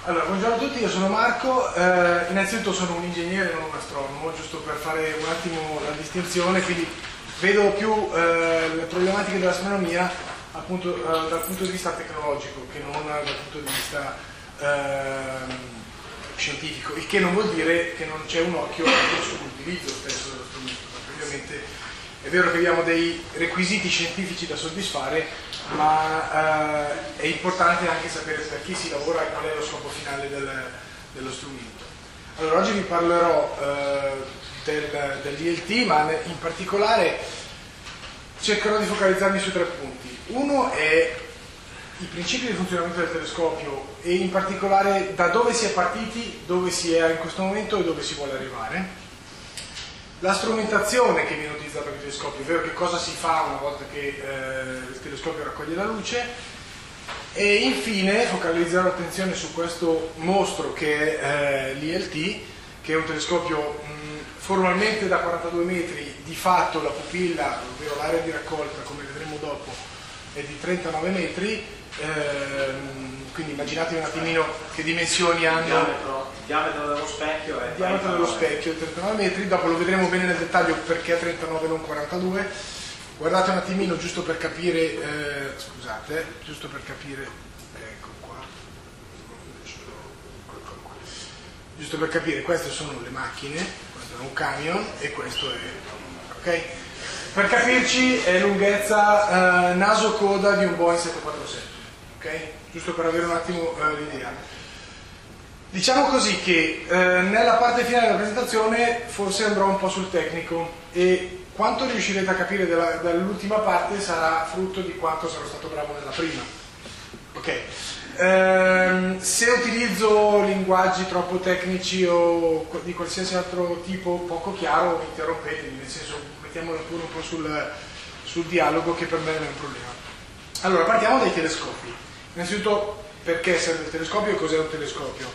Allora, buongiorno a tutti, io sono Marco, innanzitutto sono un ingegnere, non un astronomo, giusto per fare un attimo la distinzione, quindi vedo più le problematiche dell'astronomia appunto dal punto di vista tecnologico che non dal punto di vista scientifico, il che non vuol dire che non c'è un occhio sull'utilizzo stesso dello strumento, perché ovviamente è vero che abbiamo dei requisiti scientifici da soddisfare, ma è importante anche sapere per chi si lavora e qual è lo scopo finale dello strumento. Allora, oggi vi parlerò dell'ILT, ma in particolare cercherò di focalizzarmi su 3 punti. Uno è i principi di funzionamento del telescopio e in particolare da dove si è partiti, dove si è in questo momento e dove si vuole arrivare. La strumentazione che viene utilizzata per il telescopio, ovvero che cosa si fa una volta che il telescopio raccoglie la luce, e infine focalizzerò l'attenzione su questo mostro che è l'ILT, che è un telescopio formalmente da 42 metri, di fatto la pupilla, ovvero l'area di raccolta, come vedremo dopo, è di 39 metri, quindi immaginate un attimino che dimensioni hanno. Il diametro dello specchio è il diametro dello specchio è 39 metri, dopo lo vedremo bene nel dettaglio perché è 39 non 42. Guardate un attimino giusto per capire, scusate, giusto per capire, ecco qua, giusto per capire, queste sono le macchine, questo è un camion e questo è, ok? Per capirci è lunghezza naso-coda di un Boeing 747, ok? Giusto per avere un attimo l'idea. Diciamo così che nella parte finale della presentazione forse andrò un po' sul tecnico e quanto riuscirete a capire dall'ultima parte sarà frutto di quanto sarò stato bravo nella prima. Ok. Se utilizzo linguaggi troppo tecnici o di qualsiasi altro tipo poco chiaro, interrompetemi, nel senso mettiamolo pure un po' sul dialogo, che per me non è un problema. Allora, partiamo dai telescopi. Innanzitutto, perché serve il telescopio e cos'è un telescopio?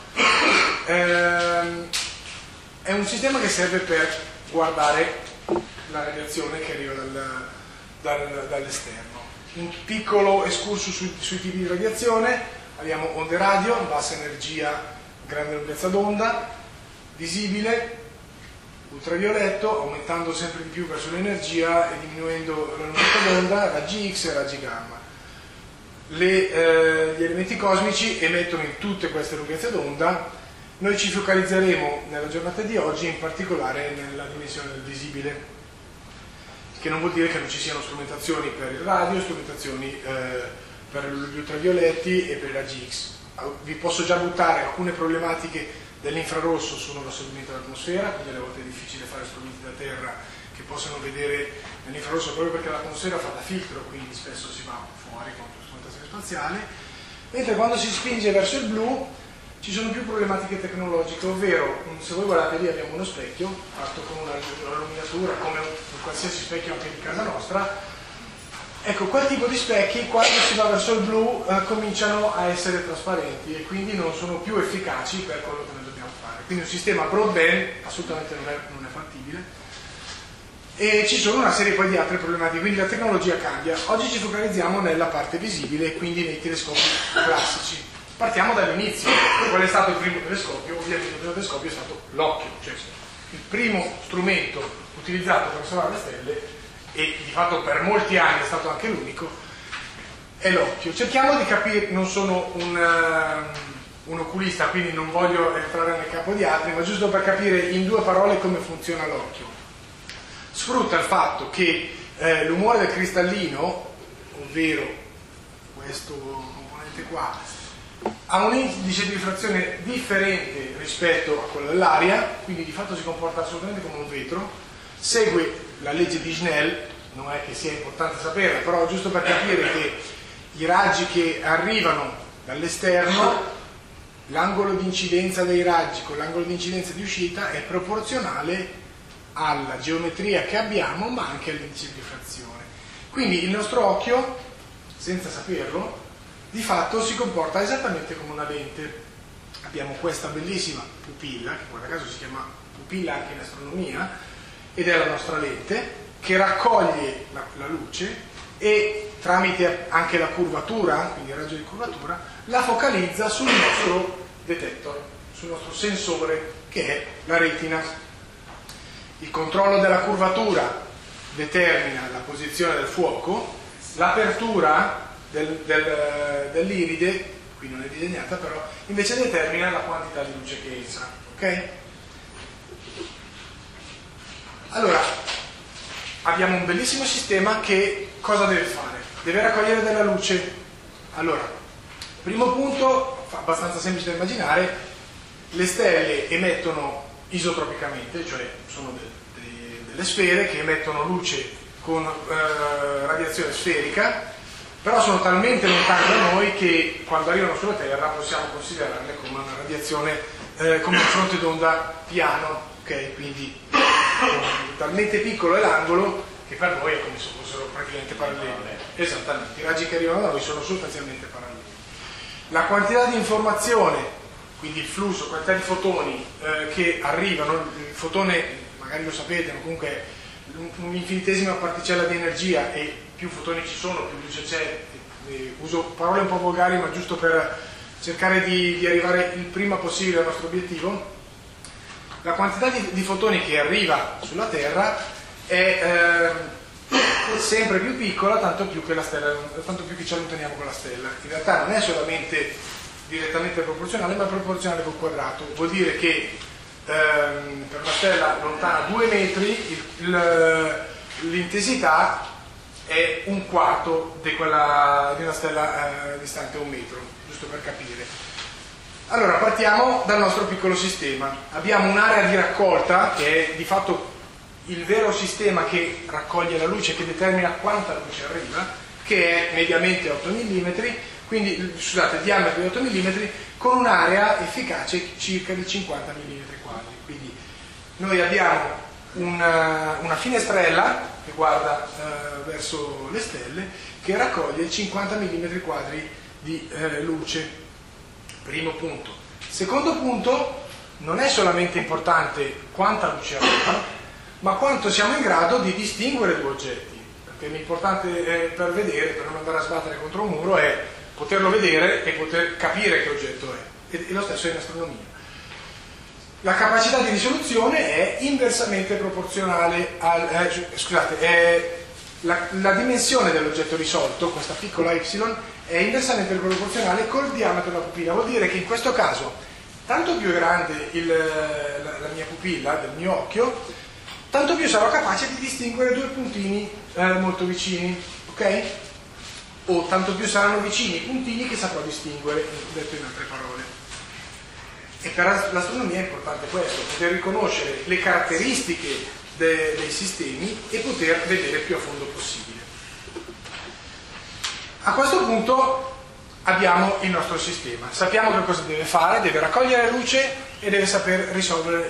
È un sistema che serve per guardare la radiazione che arriva dall'esterno. Un piccolo excursus sui tipi di radiazione: abbiamo onde radio, bassa energia, grande lunghezza d'onda, visibile, ultravioletto, aumentando sempre di più verso l'energia e diminuendo la lunghezza d'onda, raggi X e raggi gamma. Gli elementi cosmici emettono in tutte queste lunghezze d'onda. Noi ci focalizzeremo nella giornata di oggi in particolare nella dimensione del visibile, che non vuol dire che non ci siano strumentazioni per il radio, strumentazioni per gli ultravioletti e per i raggi X. Vi posso già buttare alcune problematiche dell'infrarosso sono l'assorbimento dell'atmosfera, quindi alle volte è difficile fare strumenti da terra che possano vedere nell'infrarosso, proprio perché l'atmosfera fa da filtro, quindi spesso si va fuori con strumentazione spaziale, mentre quando si spinge verso il blu ci sono più problematiche tecnologiche, ovvero se voi guardate lì abbiamo uno specchio fatto con una illuminatura come un qualsiasi specchio anche di casa nostra. Ecco, quel tipo di specchi quando si va verso il blu cominciano a essere trasparenti e quindi non sono più efficaci per quello che noi dobbiamo fare. Quindi un sistema broadband assolutamente non è fattibile. E ci sono una serie poi di altre problematiche, quindi la tecnologia cambia. Oggi ci focalizziamo nella parte visibile e quindi nei telescopi classici. Partiamo dall'inizio. Qual è stato il primo telescopio? Ovviamente il primo telescopio è stato l'occhio, cioè il primo strumento utilizzato per osservare le stelle, e di fatto per molti anni è stato anche l'unico, è l'occhio. Cerchiamo di capire, non sono un oculista, quindi non voglio entrare nel capo di altri, ma giusto per capire in 2 parole come funziona l'occhio. Sfrutta il fatto che l'umore del cristallino, ovvero questo componente qua, ha un indice di rifrazione differente rispetto a quello dell'aria, quindi di fatto si comporta assolutamente come un vetro, segue la legge di Snell, non è che sia importante saperla, però giusto per capire che i raggi che arrivano dall'esterno, l'angolo di incidenza dei raggi con l'angolo di incidenza di uscita è proporzionale alla geometria che abbiamo, ma anche all'indice di rifrazione. Quindi il nostro occhio, senza saperlo, di fatto si comporta esattamente come una lente. Abbiamo questa bellissima pupilla, che guarda caso si chiama pupilla anche in astronomia, ed è la nostra lente, che raccoglie la luce e tramite anche la curvatura, quindi il raggio di curvatura, la focalizza sul nostro detector, sul nostro sensore che è la retina. Il controllo della curvatura determina la posizione del fuoco, l'apertura dell'iride, qui non è disegnata però, invece determina la quantità di luce che entra. Ok? Allora, abbiamo un bellissimo sistema che cosa deve fare? Deve raccogliere della luce. Allora, primo punto, abbastanza semplice da immaginare, le stelle emettono isotropicamente, cioè sono delle sfere che emettono luce con radiazione sferica, però sono talmente lontane da noi che quando arrivano sulla Terra possiamo considerarle come una radiazione, come un fronte d'onda piano, ok? Quindi talmente piccolo è l'angolo che per noi è come se fossero praticamente paralleli. Esattamente, i raggi che arrivano da noi sono sostanzialmente paralleli. La quantità di informazione, quindi il flusso, quantità di fotoni che arrivano, il fotone, magari lo sapete, ma comunque è un'infinitesima particella di energia e più fotoni ci sono, più luce c'è. Uso parole un po' volgari, ma giusto per cercare di arrivare il prima possibile al nostro obiettivo. La quantità di fotoni che arriva sulla Terra è sempre più piccola, tanto più che ci allontaniamo con la stella. In realtà non è solamente direttamente proporzionale, ma è proporzionale col quadrato. Vuol dire che per una stella lontana 2 metri l'intensità è un quarto di una stella distante 1 metro, giusto per capire. Allora, partiamo dal nostro piccolo sistema. Abbiamo un'area di raccolta che è di fatto il vero sistema che raccoglie la luce, che determina quanta luce arriva, che è mediamente 8 mm, quindi, scusate, diametro di 8 mm, con un'area efficace circa di 50 mm quadri. Quindi noi abbiamo una finestrella che guarda verso le stelle, che raccoglie 50 mm quadri di luce. Primo punto. Secondo punto, non è solamente importante quanta luce arriva, ma quanto siamo in grado di distinguere due oggetti. Perché l'importante per vedere, per non andare a sbattere contro un muro, è poterlo vedere e poter capire che oggetto è. E lo stesso è in astronomia. La capacità di risoluzione è inversamente proporzionale la dimensione dell'oggetto risolto, questa piccola y, è inversamente proporzionale col diametro della pupilla. Vuol dire che in questo caso, tanto più è grande la mia pupilla, del mio occhio, tanto più sarò capace di distinguere due puntini molto vicini, ok? O tanto più saranno vicini i puntini che saprò distinguere, detto in altre parole. E per l'astronomia è importante questo, poter riconoscere le caratteristiche dei sistemi e poter vedere più a fondo possibile. A questo punto abbiamo il nostro sistema, sappiamo che cosa deve fare, deve raccogliere luce e deve saper risolvere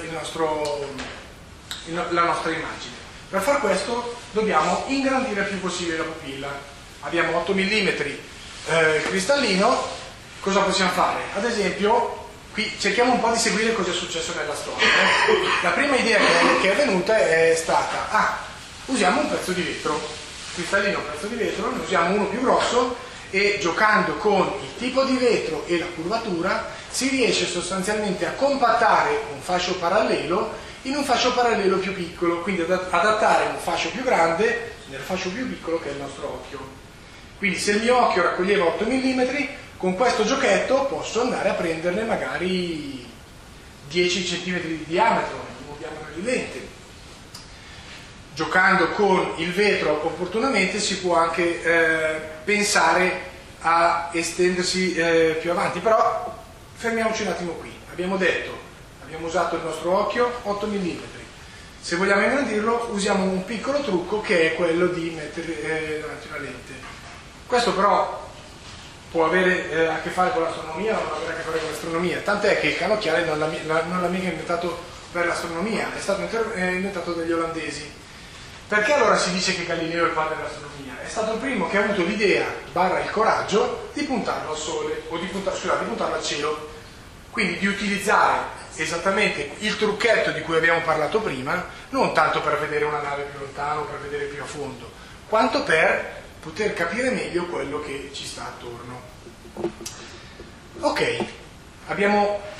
la nostra immagine. Per far questo dobbiamo ingrandire il più possibile la pupilla. Abbiamo 8 mm cristallino, cosa possiamo fare? Ad esempio, qui cerchiamo un po' di seguire cosa è successo nella storia. La prima idea che è venuta è stata, usiamo un pezzo di vetro, cristallino un pezzo di vetro, ne usiamo uno più grosso e giocando con il tipo di vetro e la curvatura si riesce sostanzialmente a compattare un fascio parallelo in un fascio parallelo più piccolo, quindi adattare un fascio più grande nel fascio più piccolo che è il nostro occhio. Quindi se il mio occhio raccoglieva 8 mm, con questo giochetto posso andare a prenderne magari 10 cm di diametro, il diametro di lente. Giocando con il vetro opportunamente si può anche pensare a estendersi più avanti, però fermiamoci un attimo qui. Abbiamo usato il nostro occhio 8 mm. Se vogliamo ingrandirlo usiamo un piccolo trucco che è quello di mettere davanti una lente. Questo però può avere a che fare con l'astronomia o non avere a che fare con l'astronomia, tant'è che il cannocchiale non l'ha mica inventato per l'astronomia, è stato inventato dagli olandesi. Perché allora si dice che Galileo è il padre dell'astronomia? È stato il primo che ha avuto l'idea, il coraggio, di puntarlo al sole, o di puntarlo al cielo. Quindi di utilizzare esattamente il trucchetto di cui abbiamo parlato prima, non tanto per vedere una nave più lontano, per vedere più a fondo, quanto per poter capire meglio quello che ci sta attorno. Ok, abbiamo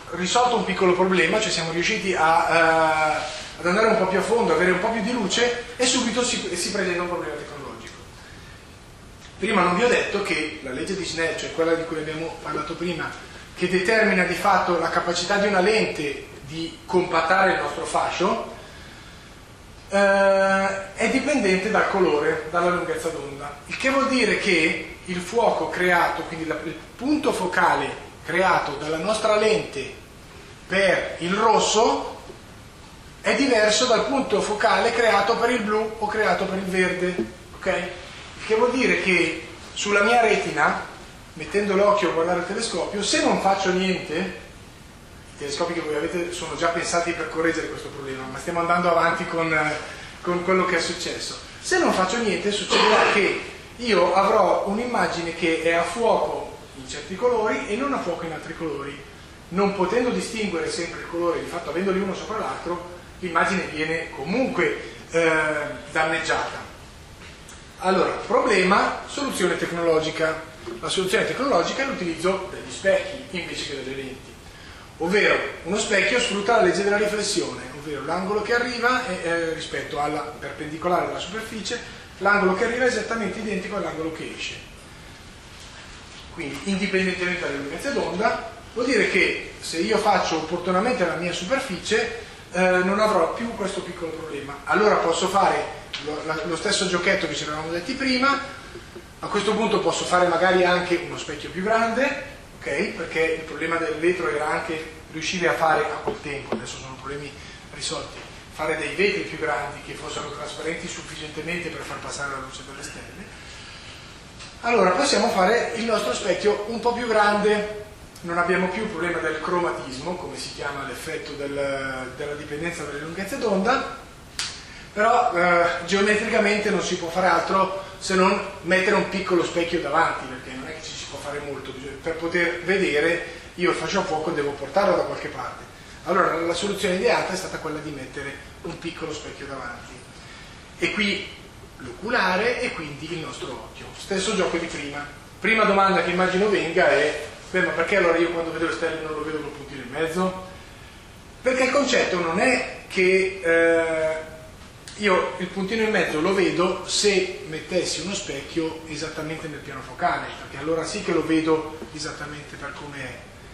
risolto un piccolo problema, cioè siamo riusciti ad andare un po' più a fondo, avere un po' più di luce, e subito si presenta un problema tecnologico. Prima non vi ho detto che la legge di Snell, cioè quella di cui abbiamo parlato prima, che determina di fatto la capacità di una lente di compattare il nostro fascio, è dipendente dal colore, dalla lunghezza d'onda, il che vuol dire che il fuoco creato, quindi il punto focale creato dalla nostra lente per il rosso è diverso dal punto focale creato per il blu o creato per il verde, ok? Il che vuol dire che sulla mia retina, mettendo l'occhio a guardare il telescopio, se non faccio niente, i telescopi che voi avete sono già pensati per correggere questo problema, ma stiamo andando avanti con quello che è successo. Se non faccio niente, succederà che io avrò un'immagine che è a fuoco in certi colori e non a fuoco in altri colori. Non potendo distinguere sempre il colore, di fatto avendoli uno sopra l'altro, l'immagine viene comunque danneggiata. Allora, problema, soluzione tecnologica. La soluzione tecnologica è l'utilizzo degli specchi invece che delle lenti. Ovvero, uno specchio sfrutta la legge della riflessione, ovvero l'angolo che arriva rispetto alla perpendicolare della superficie, l'angolo che arriva è esattamente identico all'angolo che esce. Quindi, indipendentemente dalle lunghezze d'onda, vuol dire che se io faccio opportunamente la mia superficie, non avrò più questo piccolo problema. Allora posso fare lo stesso giochetto che ci eravamo detti prima. A questo punto posso fare magari anche uno specchio più grande, ok? Perché il problema del vetro era anche riuscire a fare a quel tempo, adesso sono problemi risolti, fare dei vetri più grandi che fossero trasparenti sufficientemente per far passare la luce dalle stelle. Allora possiamo fare il nostro specchio un po' più grande, non abbiamo più il problema del cromatismo, come si chiama l'effetto della dipendenza dalle lunghezze d'onda, però geometricamente non si può fare altro se non mettere un piccolo specchio davanti, perché non è che ci si può fare molto, per poter vedere io il fascio a fuoco devo portarlo da qualche parte. Allora la soluzione ideata è stata quella di mettere un piccolo specchio davanti, e qui l'oculare e quindi il nostro occhio. Stesso gioco di prima. Prima domanda che immagino venga è: beh, ma perché allora io quando vedo le stelle non lo vedo col puntino in mezzo? Perché il concetto non è che io il puntino in mezzo lo vedo se mettessi uno specchio esattamente nel piano focale, perché allora sì che lo vedo esattamente per come è.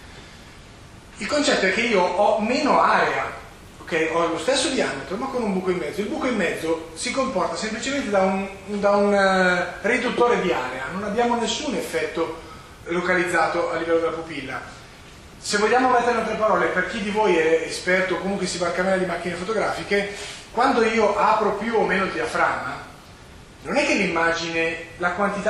Il concetto è che io ho meno area, ok? Ho lo stesso diametro ma con un buco in mezzo. Il buco in mezzo si comporta semplicemente da un riduttore di area, non abbiamo nessun effetto localizzato a livello della pupilla. Se vogliamo mettere in altre parole, per chi di voi è esperto o comunque si barcamena di macchine fotografiche, quando io apro più o meno il diaframma, non è che l'immagine, la quantità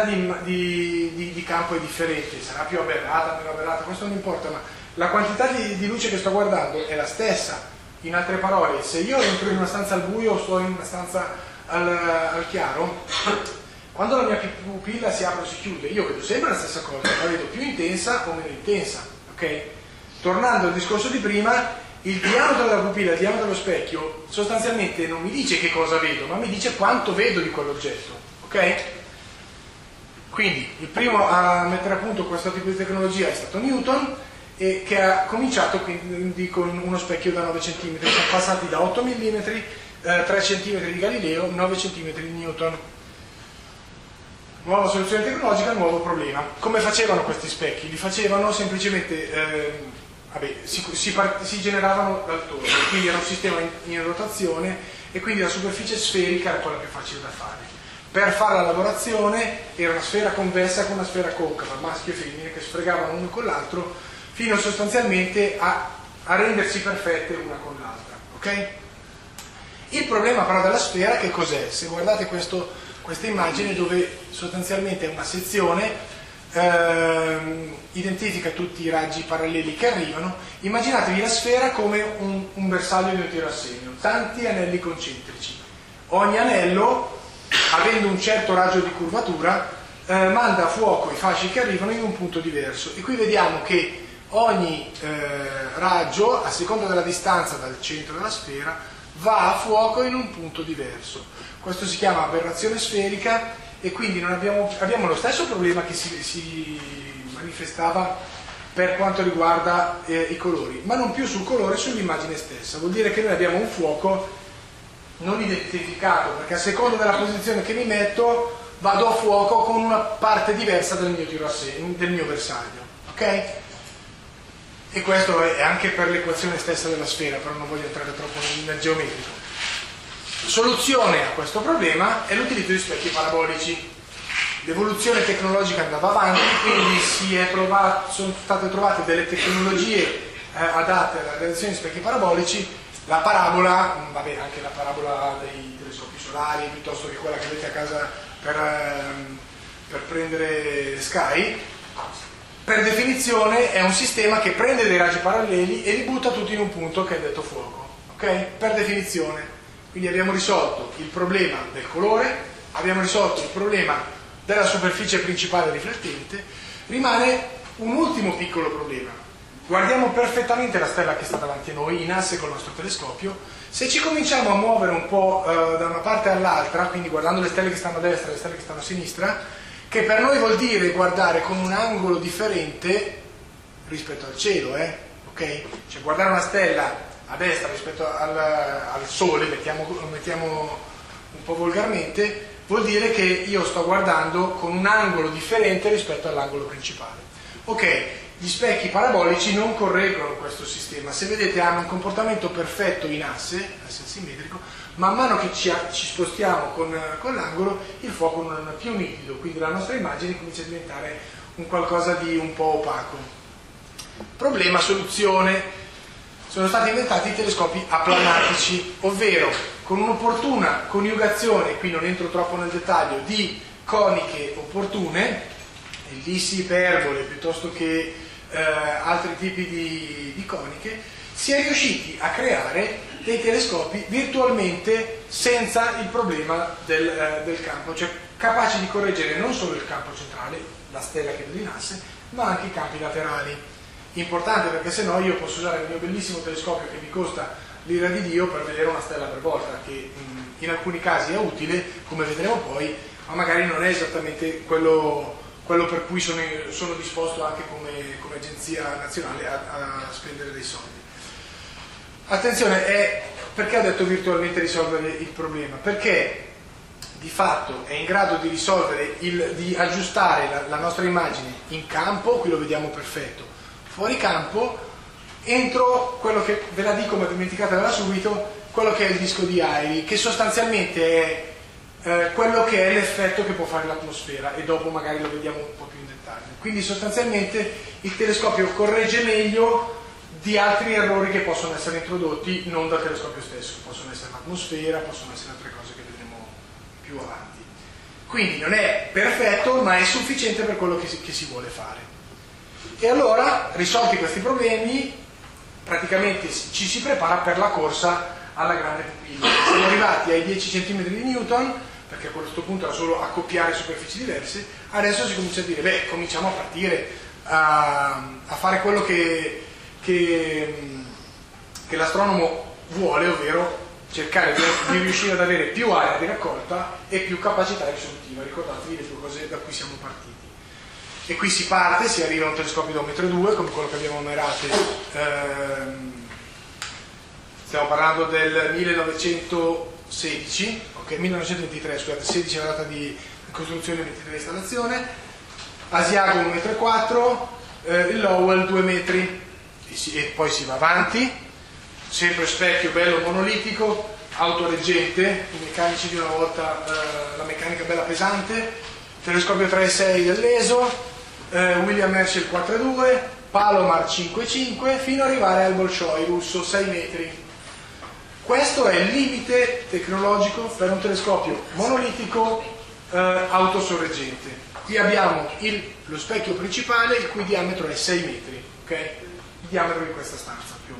di campo è differente, sarà più aberrata, meno aberrata, questo non importa, ma la quantità di luce che sto guardando è la stessa. In altre parole, se io entro in una stanza al buio o sto in una stanza al chiaro, quando la mia pupilla si apre o si chiude, io vedo sempre la stessa cosa, la vedo più intensa o meno intensa, ok? Tornando al discorso di prima, il diametro della pupilla, il diametro dello specchio, sostanzialmente non mi dice che cosa vedo, ma mi dice quanto vedo di quell'oggetto, ok? Quindi il primo a mettere a punto questo tipo di tecnologia è stato Newton, e che ha cominciato quindi con uno specchio da 9 cm, sono passati da 8 mm, 3 cm di Galileo, 9 cm di Newton. Nuova soluzione tecnologica, nuovo problema. Come facevano questi specchi? Li facevano semplicemente, si generavano dal torno, quindi era un sistema in rotazione e quindi la superficie sferica era quella più facile da fare. Per fare la lavorazione era una sfera convessa con una sfera concava, maschio e femmine che sfregavano uno con l'altro fino sostanzialmente a rendersi perfette una con l'altra, ok? Il problema però della sfera che cos'è? Se guardate questa immagine dove sostanzialmente è una sezione, identifica tutti i raggi paralleli che arrivano, immaginatevi la sfera come un bersaglio di un tiro a segno, tanti anelli concentrici. Ogni anello, avendo un certo raggio di curvatura, manda a fuoco i fasci che arrivano in un punto diverso, e qui vediamo che ogni raggio, a seconda della distanza dal centro della sfera, va a fuoco in un punto diverso. Questo si chiama aberrazione sferica, e quindi non abbiamo lo stesso problema che si manifestava per quanto riguarda i colori, ma non più sul colore, sull'immagine stessa. Vuol dire che noi abbiamo un fuoco non identificato, perché a seconda della posizione che mi metto vado a fuoco con una parte diversa del mio tiro a segno, del mio bersaglio, ok? E questo è anche per l'equazione stessa della sfera, però non voglio entrare troppo nel geometrico. Soluzione a questo problema è l'utilizzo di specchi parabolici. L'evoluzione tecnologica andava avanti, quindi sono state trovate delle tecnologie adatte alla realizzazione di specchi parabolici. La parabola, vabbè, anche la parabola dei telescopi solari, piuttosto che quella che avete a casa per prendere Sky, per definizione è un sistema che prende dei raggi paralleli e li butta tutti in un punto che è detto fuoco, ok? Per definizione. Quindi abbiamo risolto il problema del colore, abbiamo risolto il problema della superficie principale riflettente. Rimane un ultimo piccolo problema. Guardiamo perfettamente la stella che sta davanti a noi in asse col nostro telescopio. Se ci cominciamo a muovere un po' da una parte all'altra, quindi guardando le stelle che stanno a destra e le stelle che stanno a sinistra, che per noi vuol dire guardare con un angolo differente rispetto al cielo, ok? Cioè guardare una stella a destra rispetto al Sole, mettiamo un po' volgarmente, vuol dire che io sto guardando con un angolo differente rispetto all'angolo principale. Ok, gli specchi parabolici non correggono questo sistema. Se vedete hanno un comportamento perfetto in asse simmetrico. Man mano che ci spostiamo con l'angolo, il fuoco non è più nitido, quindi la nostra immagine comincia a diventare un qualcosa di un po' opaco. Problema, soluzione. Sono stati inventati i telescopi aplanatici, ovvero con un'opportuna coniugazione, qui non entro troppo nel dettaglio, di coniche opportune, ellissi, iperbole, piuttosto che altri tipi di coniche, si è riusciti a creare dei telescopi virtualmente senza il problema del campo, cioè capaci di correggere non solo il campo centrale, la stella che vedo in asse, ma anche i campi laterali. Importante, perché se no io posso usare il mio bellissimo telescopio che mi costa l'ira di Dio per vedere una stella per volta, che in alcuni casi è utile, come vedremo poi, ma magari non è esattamente quello per cui sono disposto anche come agenzia nazionale a spendere dei soldi. Attenzione, perché ho detto virtualmente risolvere il problema? Perché di fatto è in grado di risolvere, di aggiustare la nostra immagine in campo, qui lo vediamo perfetto, fuori campo, entro quello che, ve la dico ma dimenticatevela subito, quello che è il disco di Airy, che sostanzialmente è quello che è l'effetto che può fare l'atmosfera, e dopo magari lo vediamo un po' più in dettaglio. Quindi sostanzialmente il telescopio corregge meglio di altri errori che possono essere introdotti non dal telescopio stesso, possono essere l'atmosfera, possono essere altre cose che vedremo più avanti. Quindi non è perfetto, ma è sufficiente per quello che si vuole fare. E allora, risolti questi problemi, praticamente ci si prepara per la corsa alla grande pupilla. Siamo arrivati ai 10 cm di Newton, perché a questo punto era solo accoppiare superfici diverse. Adesso si comincia a dire, beh, cominciamo a partire a fare quello che l'astronomo vuole, ovvero cercare di riuscire ad avere più area di raccolta e più capacità risolutiva. Ricordatevi le due cose da cui siamo partiti. E qui si parte, si arriva a un telescopio da 1,2 m, come quello che abbiamo a Merate, stiamo parlando del 1916, ok, 1923, scusate, 16 è la data di costruzione e 23 di installazione, Asiago 1,4 m, il Lowell 2 metri, e poi si va avanti, sempre specchio bello monolitico, autoreggente, i meccanici di una volta, la meccanica bella pesante, telescopio 3,6 dell'ESO, William Herschel 4,2, Palomar 5,5, fino ad arrivare al Bolshoi russo 6 metri. Questo è il limite tecnologico per un telescopio monolitico autosorreggente. Qui abbiamo lo specchio principale, il cui diametro è 6 metri, ok? Il diametro di questa stanza più o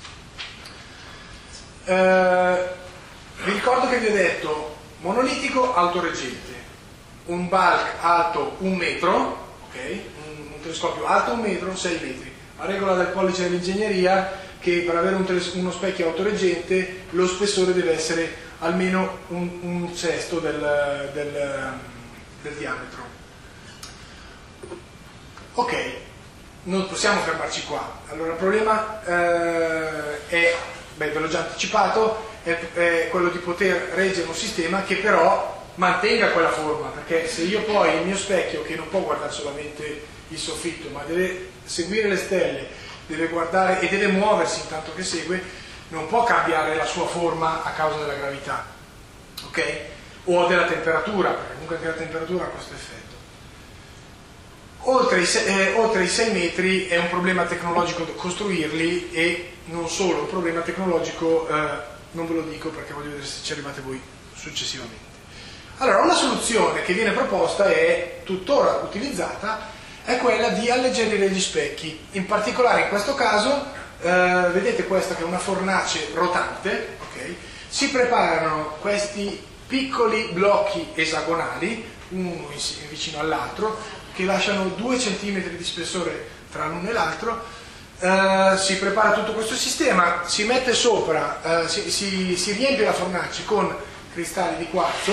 meno. Vi ricordo che vi ho detto monolitico autoreggente, un bulk alto 1 metro, okay? Un telescopio alto 1 metro, 6 metri. La regola del pollice dell'ingegneria, che per avere uno specchio autoreggente lo spessore deve essere almeno un sesto del diametro. Ok, non possiamo fermarci qua. Allora il problema è, ve l'ho già anticipato, è quello di poter reggere un sistema che però mantenga quella forma, perché se io poi il mio specchio, che non può guardare solamente il soffitto ma deve seguire le stelle, deve guardare e deve muoversi intanto che segue, non può cambiare la sua forma a causa della gravità, ok? O della temperatura, perché comunque anche la temperatura ha questo effetto. Oltre i 6 metri è un problema tecnologico costruirli, e non solo, un problema tecnologico, non ve lo dico perché voglio vedere se ci arrivate voi successivamente. Allora, una soluzione che viene proposta e tuttora utilizzata è quella di alleggerire gli specchi. In particolare in questo caso, vedete questa che è una fornace rotante, okay? Si preparano questi piccoli blocchi esagonali, uno vicino all'altro, che lasciano 2 cm di spessore tra l'uno e l'altro. Si prepara tutto questo sistema, si mette sopra, si riempie la fornace con cristalli di quarzo,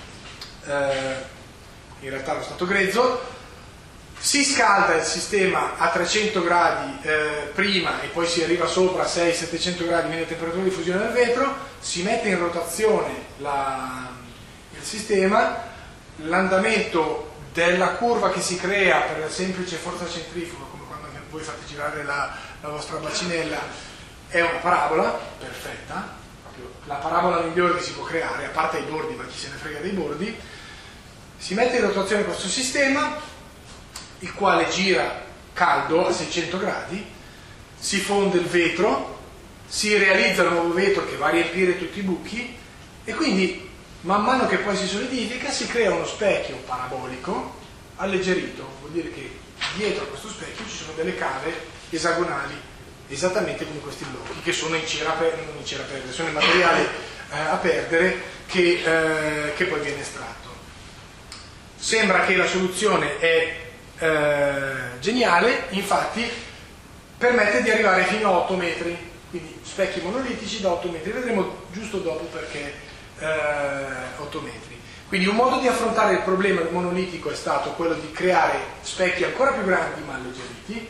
in realtà allo stato grezzo, si scalda il sistema a 300 gradi prima, e poi si arriva sopra a 600-700 gradi nella temperatura di fusione del vetro, si mette in rotazione il sistema, l'andamento della curva che si crea per la semplice forza centrifuga, come quando voi fate girare la vostra bacinella, è una parabola perfetta, proprio la parabola migliore che si può creare, a parte i bordi, ma chi se ne frega dei bordi. Si mette in rotazione questo sistema, il quale gira caldo a 600 gradi, si fonde il vetro, si realizza il nuovo vetro che va a riempire tutti i buchi, e quindi man mano che poi si solidifica si crea uno specchio parabolico alleggerito. Vuol dire che dietro a questo specchio ci sono delle cave esagonali, esattamente come questi blocchi, che sono non in cera a perdere, sono il materiale a perdere che poi viene estratto. Sembra che la soluzione è geniale, infatti permette di arrivare fino a 8 metri, quindi specchi monolitici da 8 metri, vedremo giusto dopo perché 8 metri. Quindi un modo di affrontare il problema monolitico è stato quello di creare specchi ancora più grandi ma alleggeriti.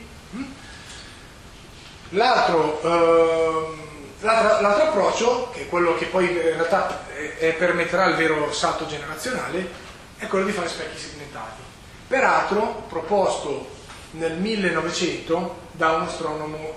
L'altro approccio, che è quello che poi in realtà permetterà il vero salto generazionale, è quello di fare specchi segmentati, peraltro proposto nel 1900 da un astronomo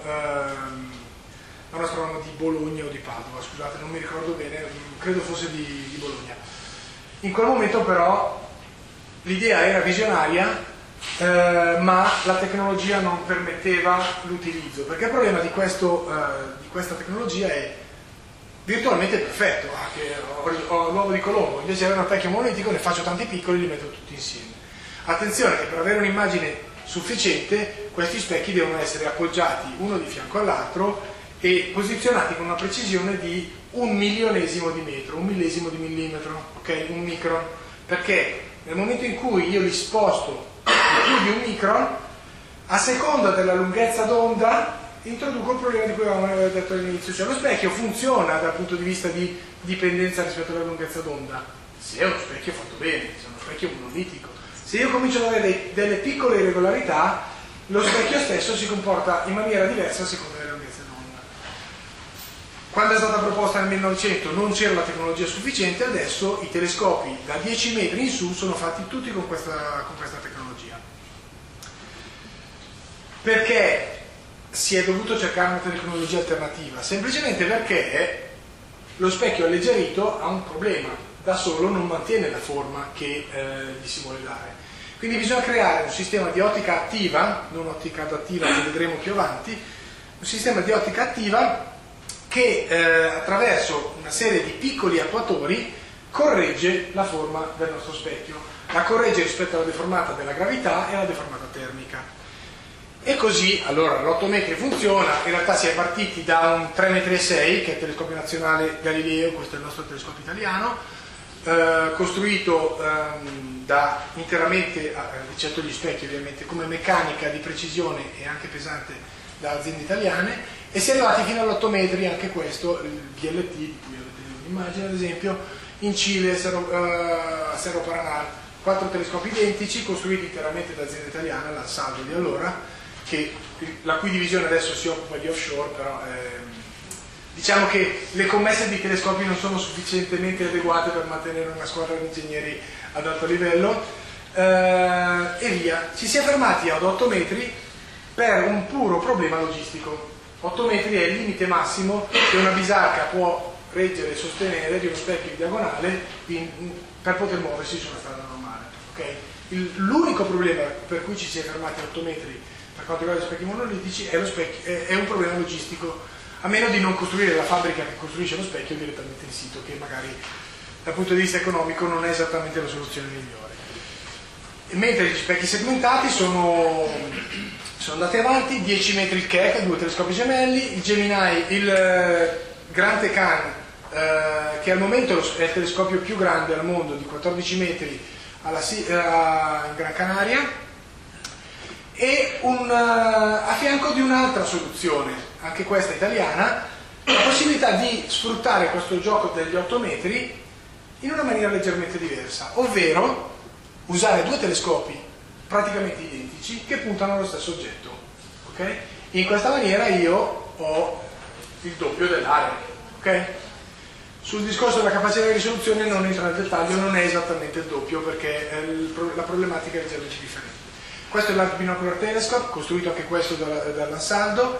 di Bologna o di Padova, scusate, non mi ricordo bene, credo fosse di Bologna. In quel momento però l'idea era visionaria, ma la tecnologia non permetteva l'utilizzo, perché il problema di questa tecnologia è virtualmente perfetto. Anche ho l'uovo di Colombo, invece di avere un specchio monolitico ne faccio tanti piccoli e li metto tutti insieme. Attenzione che per avere un'immagine sufficiente questi specchi devono essere appoggiati uno di fianco all'altro e posizionati con una precisione di 1/1000 di metro, 1/1000 di millimetro, ok? Un micron, perché nel momento in cui io li sposto di più di un micron, a seconda della lunghezza d'onda introduco il problema di cui avevamo detto all'inizio, cioè lo specchio funziona dal punto di vista di dipendenza rispetto alla lunghezza d'onda se è uno specchio fatto bene, se è uno specchio monolitico. Se io comincio ad avere delle piccole irregolarità, lo specchio stesso si comporta in maniera diversa a seconda delle lunghezze d'onda. Quando è stata proposta nel 1900 non c'era la tecnologia sufficiente, adesso i telescopi da 10 metri in su sono fatti tutti con questa tecnologia. Perché si è dovuto cercare una tecnologia alternativa? Semplicemente perché lo specchio alleggerito ha un problema, da solo non mantiene la forma che gli si vuole dare. Quindi bisogna creare un sistema di ottica attiva, non ottica adattiva che vedremo più avanti, un sistema di ottica attiva che attraverso una serie di piccoli attuatori corregge la forma del nostro specchio, la corregge rispetto alla deformata della gravità e alla deformata termica. E così, allora, l'8 metri funziona. In realtà si è partiti da un 3,6 metri, che è il telescopio nazionale Galileo, questo è il nostro telescopio italiano, costruito interamente, eccetto gli specchi ovviamente, come meccanica di precisione e anche pesante da aziende italiane, e si è arrivati fino all'8 metri, anche questo, il VLT, di cui avete un'immagine ad esempio, in Cile, a Cerro Paraná, 4 telescopi identici, costruiti interamente da azienda italiana, la Salvo di allora, la cui divisione adesso si occupa di offshore, però diciamo che le commesse di telescopi non sono sufficientemente adeguate per mantenere una squadra di ingegneri ad alto livello, e via. Ci si è fermati ad 8 metri per un puro problema logistico. 8 metri è il limite massimo che una bisarca può reggere e sostenere di uno specchio in diagonale per poter muoversi su una strada normale. Okay? L'unico problema per cui ci si è fermati a 8 metri per quanto riguarda gli specchi monolitici è un problema logistico, a meno di non costruire la fabbrica che costruisce lo specchio direttamente in sito, che magari dal punto di vista economico non è esattamente la soluzione migliore. E mentre gli specchi segmentati sono andati avanti, 10 metri il Keck, 2 telescopi gemelli, il Gemini, il Gran Tecan, che al momento è il telescopio più grande al mondo, di 14 metri in Gran Canaria, e a fianco di un'altra soluzione, anche questa italiana, la possibilità di sfruttare questo gioco degli 8 metri in una maniera leggermente diversa, ovvero usare 2 telescopi praticamente identici che puntano allo stesso oggetto. Okay? In questa maniera io ho il doppio dell'area. Okay? Sul discorso della capacità di risoluzione non entro nel dettaglio, non è esattamente il doppio perché la problematica è leggermente differente. Questo è l'Art Binocular Telescope, costruito anche questo dall'Ansaldo,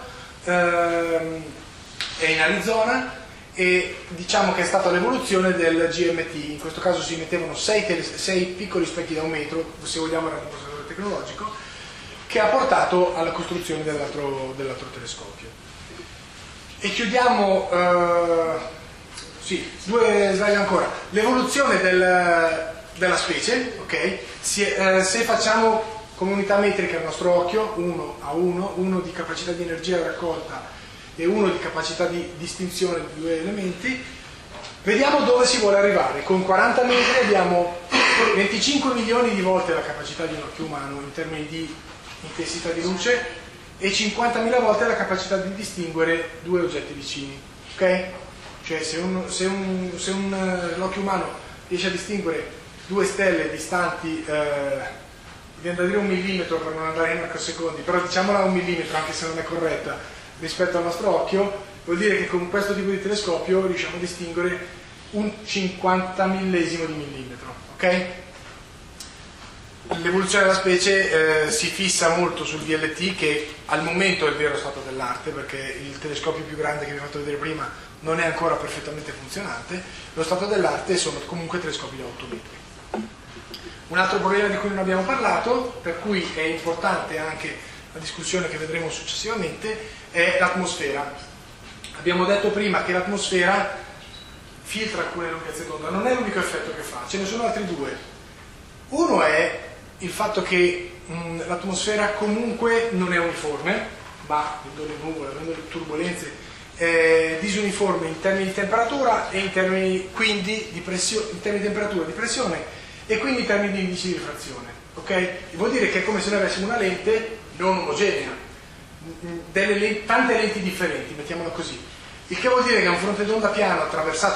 è in Arizona, e diciamo che è stata l'evoluzione del GMT. In questo caso si mettevano 6 piccoli specchi da 1 metro, se vogliamo era un processore tecnologico, che ha portato alla costruzione dell'altro telescopio. E chiudiamo, 2 slide ancora, l'evoluzione della specie. Okay? Se facciamo come unità metrica il nostro occhio, 1 a 1, 1 di capacità di energia raccolta e 1 di capacità di distinzione di 2 elementi, vediamo dove si vuole arrivare. Con 40 metri abbiamo 25 milioni di volte la capacità di un occhio umano in termini di intensità di luce e 50.000 volte la capacità di distinguere 2 oggetti vicini. Ok? Cioè se l'occhio umano riesce a distinguere 2 stelle distanti, viene da dire 1 millimetro per non andare in microsecondi, però diciamola 1 millimetro anche se non è corretta rispetto al nostro occhio, vuol dire che con questo tipo di telescopio riusciamo a distinguere un 50 millesimo di millimetro. Ok? L'evoluzione della specie si fissa molto sul VLT, che al momento è il vero stato dell'arte, perché il telescopio più grande che vi ho fatto vedere prima non è ancora perfettamente funzionante. Lo stato dell'arte sono comunque telescopi da 8 metri. Un altro problema di cui non abbiamo parlato, per cui è importante anche la discussione che vedremo successivamente, è l'atmosfera. Abbiamo detto prima che l'atmosfera filtra alcune lunghezze d'onda, non è l'unico effetto che fa, ce ne sono altri 2. Uno è il fatto che l'atmosfera comunque non è uniforme, ma avendo le nuvole, avendo le turbolenze, è disuniforme in termini di temperatura e in termini quindi di pressione, in termini di temperatura, di pressione e quindi in termini di indici di rifrazione. Okay? Vuol dire che è come se noi avessimo una lente non omogenea, tante lenti differenti, mettiamola così. Il che vuol dire che un fronte d'onda piano attraversato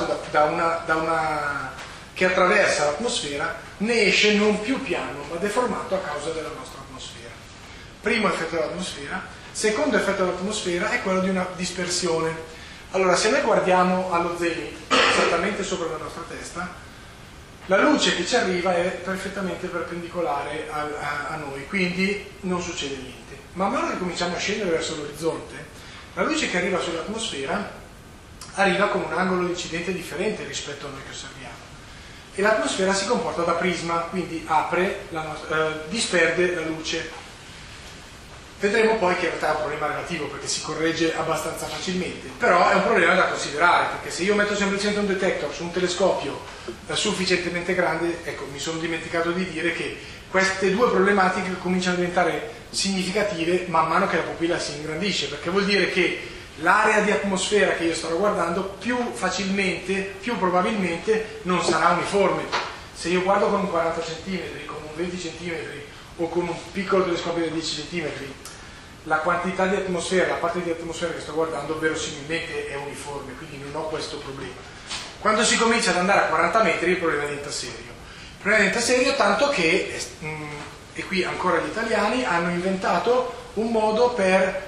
che attraversa l'atmosfera ne esce non più piano ma deformato a causa della nostra atmosfera. Primo effetto dell'atmosfera. Secondo effetto dell'atmosfera è quello di una dispersione. Allora, se noi guardiamo allo zenith, esattamente sopra la nostra testa, la luce che ci arriva è perfettamente perpendicolare a noi, quindi non succede niente. Man mano che cominciamo a scendere verso l'orizzonte, la luce che arriva sull'atmosfera arriva con un angolo di incidente differente rispetto a noi che osserviamo. E l'atmosfera si comporta da prisma, quindi disperde la luce. Vedremo poi che in realtà è un problema relativo perché si corregge abbastanza facilmente, però è un problema da considerare, perché se io metto semplicemente un detector su un telescopio sufficientemente grande, ecco, mi sono dimenticato di dire che queste 2 problematiche cominciano a diventare significative man mano che la pupilla si ingrandisce, perché vuol dire che l'area di atmosfera che io starò guardando più probabilmente non sarà uniforme. Se io guardo con un 40 cm, con un 20 cm o con un piccolo telescopio da 10 cm, la quantità di atmosfera, la parte di atmosfera che sto guardando verosimilmente è uniforme, quindi non ho questo problema. Quando si comincia ad andare a 40 metri il problema diventa serio. Il problema diventa serio tanto che, e qui ancora gli italiani, hanno inventato un modo per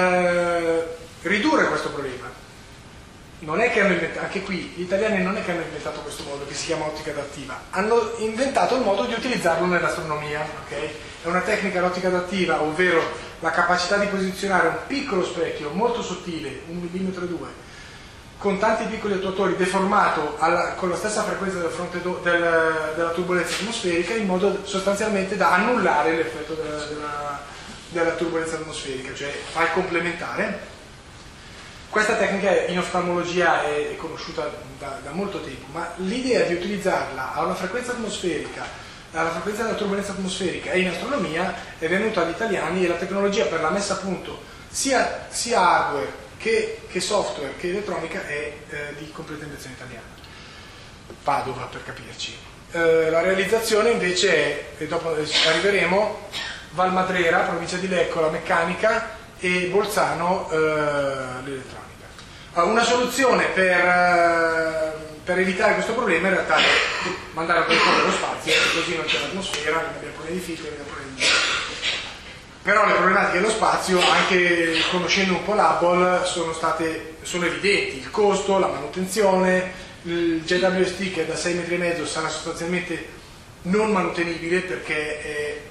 ridurre questo problema. Non è che hanno inventato, anche qui gli italiani non è che hanno inventato questo modo che si chiama ottica adattiva, hanno inventato il modo di utilizzarlo nell'astronomia, okay? È una tecnica l'ottica adattiva, ovvero la capacità di posizionare un piccolo specchio molto sottile, 1,2 mm, con tanti piccoli attuatori, deformato con la stessa frequenza del fronte della turbolenza atmosferica, in modo sostanzialmente da annullare l'effetto della turbolenza atmosferica, cioè fa il complementare. Questa tecnica in oftalmologia è conosciuta da molto tempo, ma l'idea di utilizzarla a una frequenza atmosferica, alla frequenza della turbolenza atmosferica e in astronomia è venuta agli italiani, e la tecnologia per la messa a punto sia hardware che software che elettronica è di completa invenzione italiana. Padova, per capirci. La realizzazione invece è, e dopo arriveremo, Valmadrera, provincia di Lecco, la meccanica, e Bolzano l'elettronica. Una soluzione per evitare questo problema in realtà è mandare un telefono nello spazio, così non c'è l'atmosfera, non abbiamo problemi di filtro, non abbiamo problemi di... Però le problematiche dello spazio, anche conoscendo un po' l'Hubble, sono evidenti: il costo, la manutenzione, il JWST che è da 6,5 metri sarà sostanzialmente non manutenibile perché è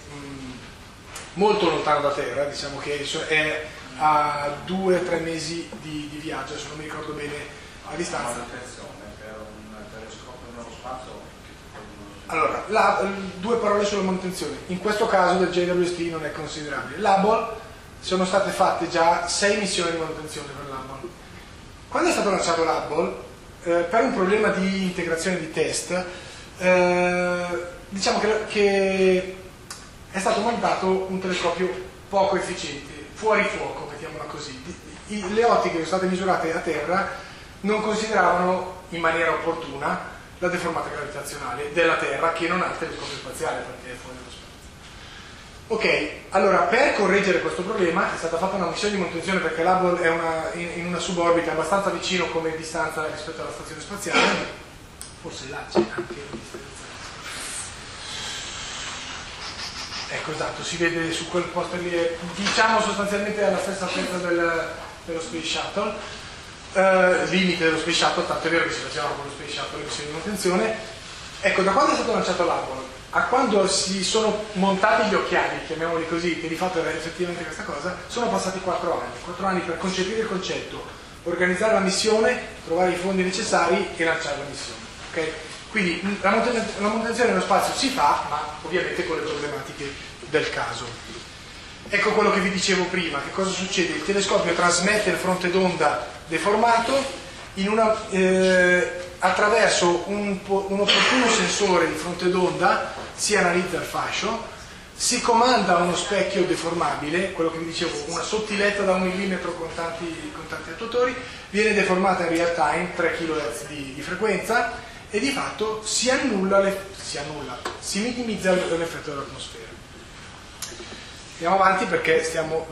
molto lontano da terra, diciamo che è a 2-3 mesi di viaggio, se non mi ricordo bene a distanza. Manutenzione per un telescopio nello spazio. Allora, due parole sulla manutenzione. In questo caso del JWST non è considerabile. L'Hubble, sono state fatte già 6 missioni di manutenzione per l'Hubble. Quando è stato lanciato l'Hubble, per un problema di integrazione di test, diciamo che è stato mandato un telescopio poco efficiente, fuori fuoco, mettiamola così. Le ottiche che sono state misurate a terra non consideravano in maniera opportuna la deformata gravitazionale della Terra, che non ha il telescopio spaziale perché è fuori dallo spazio. Ok, allora per correggere questo problema è stata fatta una missione di manutenzione, perché l'Hubble è in una suborbita abbastanza vicino come distanza rispetto alla stazione spaziale, forse là c'è anche la distanza. Ecco, esatto, si vede su quel posto lì, diciamo sostanzialmente alla stessa altezza dello Space Shuttle. Limite dello Space Shuttle, tanto è vero che si facevano con lo Space Shuttle le missioni di manutenzione. Ecco, da quando è stato lanciato l'Hubble a quando si sono montati gli occhiali, chiamiamoli così, che di fatto era effettivamente questa cosa, sono passati 4 anni. 4 anni per concepire il concetto, organizzare la missione, trovare i fondi necessari e lanciare la missione. Okay? Quindi la manutenzione nello spazio si fa, ma ovviamente con le problematiche del caso. Ecco quello che vi dicevo prima. Che cosa succede? Il telescopio trasmette il fronte d'onda deformato attraverso un opportuno sensore di fronte d'onda, si analizza il fascio, si comanda uno specchio deformabile, quello che vi dicevo, una sottiletta da 1 mm con tanti attuatori, viene deformata in real time, 3 kHz di frequenza, e di fatto si minimizza l'effetto dell'atmosfera. Andiamo avanti perché stiamo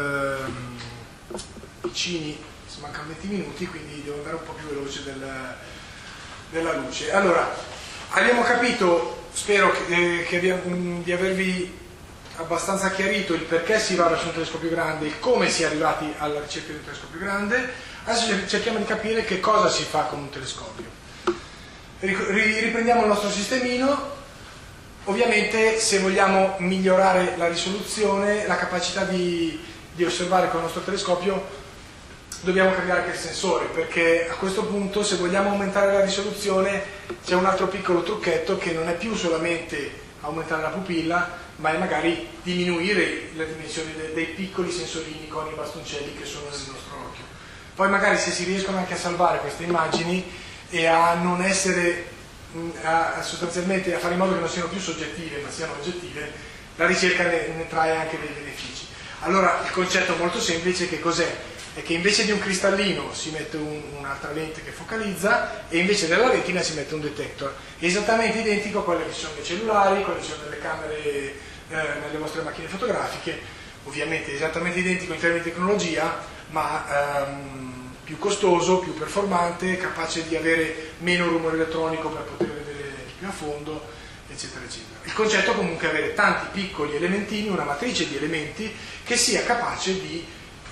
vicini, mancano 20 minuti, quindi devo andare un po' più veloce della luce. Allora, abbiamo capito, spero di avervi abbastanza chiarito il perché si va verso un telescopio grande, il come si è arrivati alla ricerca di un telescopio grande. Adesso cerchiamo di capire che cosa si fa con un telescopio. Riprendiamo il nostro sistemino. Ovviamente, se vogliamo migliorare la risoluzione, la capacità di osservare con il nostro telescopio, dobbiamo cambiare anche il sensore, perché a questo punto, se vogliamo aumentare la risoluzione, c'è un altro piccolo trucchetto che non è più solamente aumentare la pupilla, ma è magari diminuire le dimensioni dei piccoli sensorini con i bastoncelli che sono nel nostro occhio. Poi magari, se si riescono anche a salvare queste immagini e a non essere sostanzialmente a fare in modo che non siano più soggettive ma siano oggettive, la ricerca ne trae anche dei benefici. Allora, il concetto molto semplice che cos'è? È che invece di un cristallino si mette un'altra lente che focalizza, e invece della retina si mette un detector esattamente identico a quelle che sono nei cellulari, quelle che sono nelle camere, nelle vostre macchine fotografiche, ovviamente esattamente identico in termini di tecnologia, ma più costoso, più performante, capace di avere meno rumore elettronico per poter vedere più a fondo, eccetera, eccetera. Il concetto comunque è avere tanti piccoli elementini, una matrice di elementi che sia capace di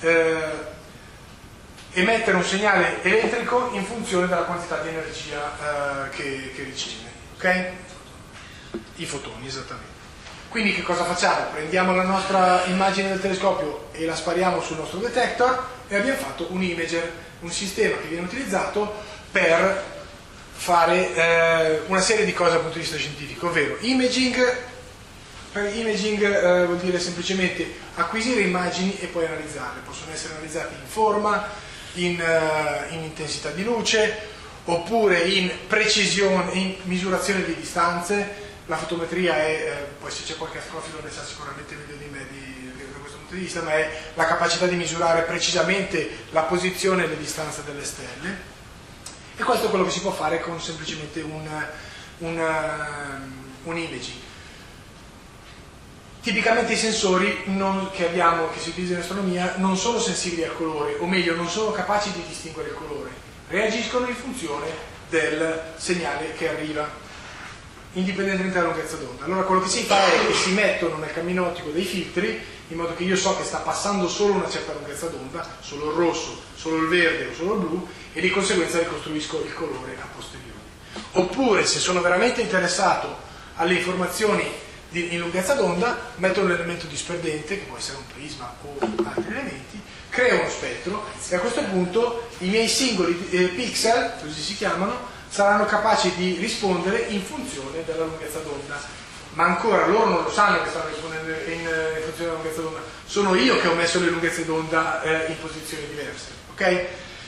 emettere un segnale elettrico in funzione della quantità di energia che riceve. Ok? I fotoni, esattamente. Quindi che cosa facciamo? Prendiamo la nostra immagine del telescopio e la spariamo sul nostro detector e abbiamo fatto un imager, un sistema che viene utilizzato per fare una serie di cose dal punto di vista scientifico, ovvero imaging. Per imaging vuol dire semplicemente acquisire immagini e poi analizzarle. Possono essere analizzate in forma, in intensità di luce, oppure in precisione, in misurazione di distanze. La fotometria è, poi se c'è qualche astrofilo ne sa sicuramente meglio di me da questo punto di vista, ma è la capacità di misurare precisamente la posizione e le distanze delle stelle. E questo è quello che si può fare con semplicemente un imaging. Tipicamente i sensori che si utilizzano in astronomia non sono sensibili al colore, o meglio, non sono capaci di distinguere il colore, reagiscono in funzione del segnale che arriva, indipendentemente dalla lunghezza d'onda. Allora quello che si fa è che si mettono nel cammino ottico dei filtri, in modo che io so che sta passando solo una certa lunghezza d'onda, solo il rosso, solo il verde o solo il blu, e di conseguenza ricostruisco il colore a posteriori. Oppure, se sono veramente interessato alle informazioni in lunghezza d'onda, metto un elemento disperdente, che può essere un prisma o altri elementi, creo uno spettro e a questo punto i miei singoli pixel, così si chiamano, saranno capaci di rispondere in funzione della lunghezza d'onda. Ma ancora loro non lo sanno che stanno rispondendo in funzione della lunghezza d'onda, sono io che ho messo le lunghezze d'onda in posizioni diverse. Ok?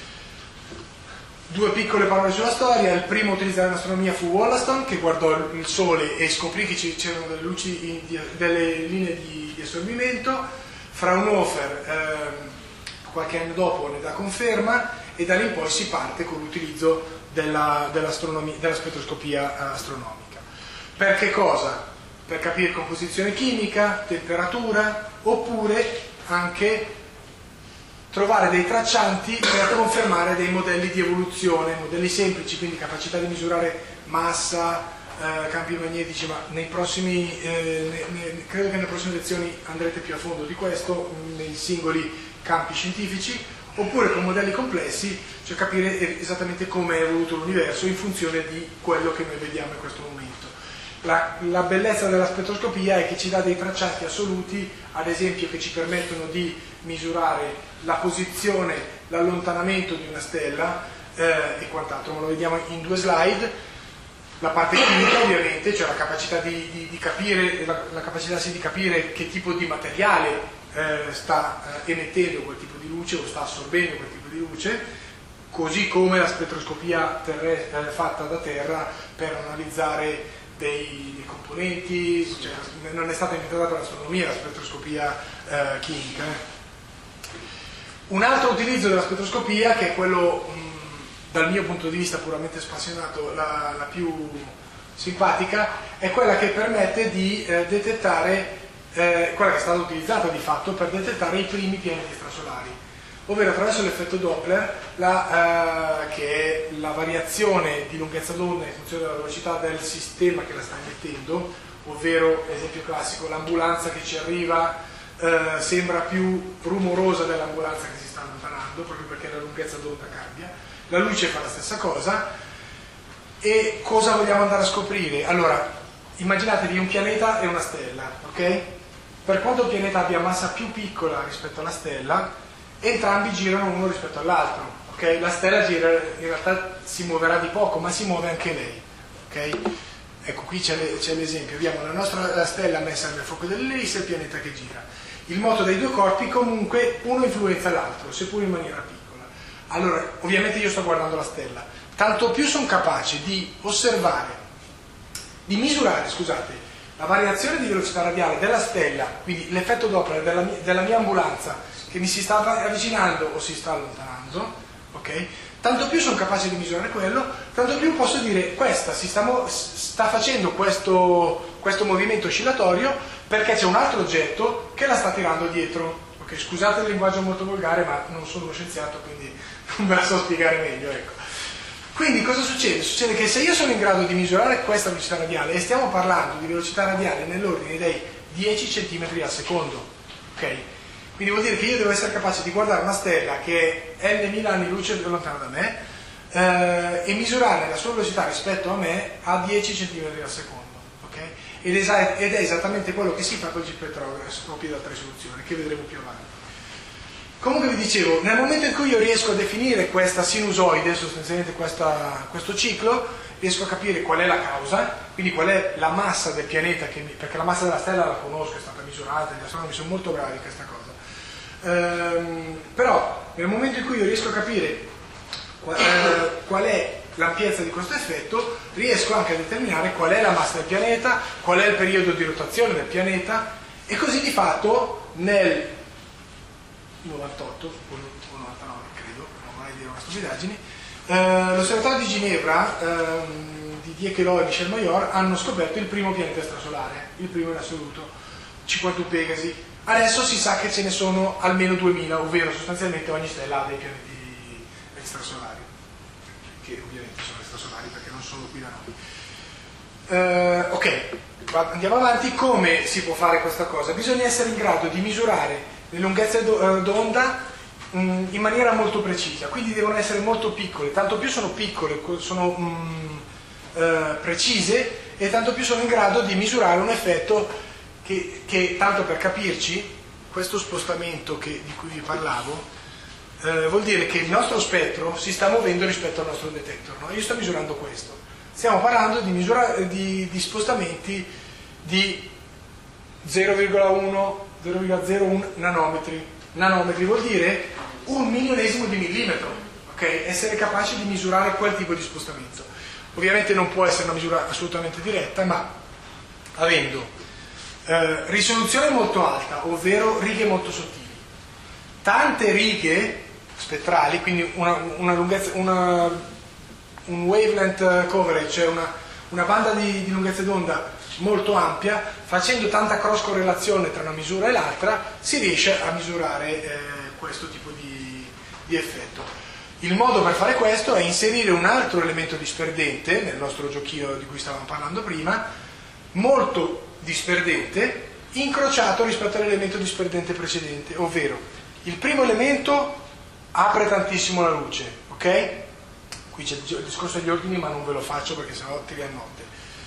Due piccole parole sulla storia. Il primo a utilizzare l'astronomia fu Wollaston, che guardò il Sole e scoprì che c'erano delle luci, delle linee di assorbimento. Fraunhofer qualche anno dopo ne dà conferma e da lì in poi si parte con l'utilizzo della spettroscopia astronomica. Per che cosa? Per capire composizione chimica, temperatura, oppure anche trovare dei traccianti per confermare dei modelli di evoluzione, modelli semplici, quindi capacità di misurare massa, campi magnetici, ma credo che nelle prossime lezioni andrete più a fondo di questo, nei singoli campi scientifici, oppure con modelli complessi, cioè capire esattamente come è evoluto l'universo in funzione di quello che noi vediamo in questo momento. La bellezza della spettroscopia è che ci dà dei traccianti assoluti, ad esempio, che ci permettono di misurare la posizione, l'allontanamento di una stella e quant'altro, ma lo vediamo in due slide. La parte chimica, ovviamente, cioè la capacità di capire, la capacità di capire che tipo di materiale sta emettendo quel tipo di luce o sta assorbendo quel tipo di luce, così come la spettroscopia fatta da terra per analizzare dei componenti, cioè, non è stata inventata per l'astronomia la spettroscopia chimica. Un altro utilizzo della spettroscopia, che è quello dal mio punto di vista puramente spassionato la più simpatica, è quella che permette di detettare, quella che è stata utilizzata di fatto per detettare i primi pianeti extrasolari, ovvero attraverso l'effetto Doppler, che è la variazione di lunghezza d'onda in funzione della velocità del sistema che la sta emettendo, ovvero, esempio classico, l'ambulanza che ci arriva sembra più rumorosa dell'ambulanza che si sta allontanando, proprio perché la lunghezza d'onda cambia. La luce fa la stessa cosa. E cosa vogliamo andare a scoprire? Allora, immaginatevi un pianeta e una stella, ok? Per quanto il pianeta abbia massa più piccola rispetto alla stella, entrambi girano uno rispetto all'altro, ok? La stella gira, in realtà si muoverà di poco, ma si muove anche lei, ok? Ecco, qui c'è l'esempio, abbiamo la nostra stella messa nel fuoco dell'ellisse e il pianeta che gira. Il moto dei due corpi comunque uno influenza l'altro, seppur in maniera piccola. Allora, ovviamente io sto guardando la stella, tanto più sono capace di osservare, di misurare, scusate, la variazione di velocità radiale della stella, quindi l'effetto Doppler della mia ambulanza che mi si sta avvicinando o si sta allontanando, ok? Tanto più sono capace di misurare quello, tanto più posso dire questa sta facendo questo movimento oscillatorio perché c'è un altro oggetto che la sta tirando dietro. Okay? Scusate il linguaggio molto volgare, ma non sono uno scienziato, quindi non ve la so spiegare meglio. Ecco. Quindi cosa succede? Succede che se io sono in grado di misurare questa velocità radiale, e stiamo parlando di velocità radiale nell'ordine dei 10 cm al secondo, ok? Quindi vuol dire che io devo essere capace di guardare una stella che è n mila anni luce lontana da me e misurare la sua velocità rispetto a me a 10 cm al secondo, ok? Ed è esattamente quello che si fa con il spettroscopio ad alta risoluzione, che vedremo più avanti. Comunque vi dicevo, nel momento in cui io riesco a definire questa sinusoide, sostanzialmente questo ciclo, riesco a capire qual è la causa, quindi qual è la massa del pianeta, perché la massa della stella la conosco, è stata misurata, gli astronomi sono molto bravi in questa cosa. Però nel momento in cui io riesco a capire qual è l'ampiezza di questo effetto, riesco anche a determinare qual è la massa del pianeta, qual è il periodo di rotazione del pianeta, e così di fatto nel 98 o 99 credo, non vorrei dire una stupidaggine, l'osservatorio di Ginevra di Diekelot e Michel Mayor hanno scoperto il primo pianeta extrasolare, il primo in assoluto, 51 Pegasi. Adesso si sa che ce ne sono almeno 2000, ovvero sostanzialmente ogni stella ha dei pianeti extrasolari, che ovviamente sono extrasolari perché non sono qui da noi. Ok, andiamo avanti. Come si può fare questa cosa? Bisogna essere in grado di misurare le lunghezze d'onda in maniera molto precisa, quindi devono essere molto piccole, tanto più sono piccole, sono precise, e tanto più sono in grado di misurare un effetto che tanto per capirci, questo spostamento di cui vi parlavo vuol dire che il nostro spettro si sta muovendo rispetto al nostro detector, no? Io sto misurando questo, stiamo parlando di spostamenti di 0,01 nanometri. Nanometri vuol dire 1 milionesimo di millimetro, ok? Essere capaci di misurare quel tipo di spostamento. Ovviamente non può essere una misura assolutamente diretta, ma avendo risoluzione molto alta, ovvero righe molto sottili, tante righe spettrali, quindi una lunghezza, un wavelength coverage, cioè una banda di lunghezza d'onda molto ampia, facendo tanta cross correlazione tra una misura e l'altra, si riesce a misurare questo tipo di effetto. Il modo per fare questo è inserire un altro elemento disperdente nel nostro giochino di cui stavamo parlando prima, molto disperdente, incrociato rispetto all'elemento disperdente precedente, ovvero il primo elemento apre tantissimo la luce, ok? Qui c'è il discorso degli ordini, ma non ve lo faccio perché sennò tiri a notte.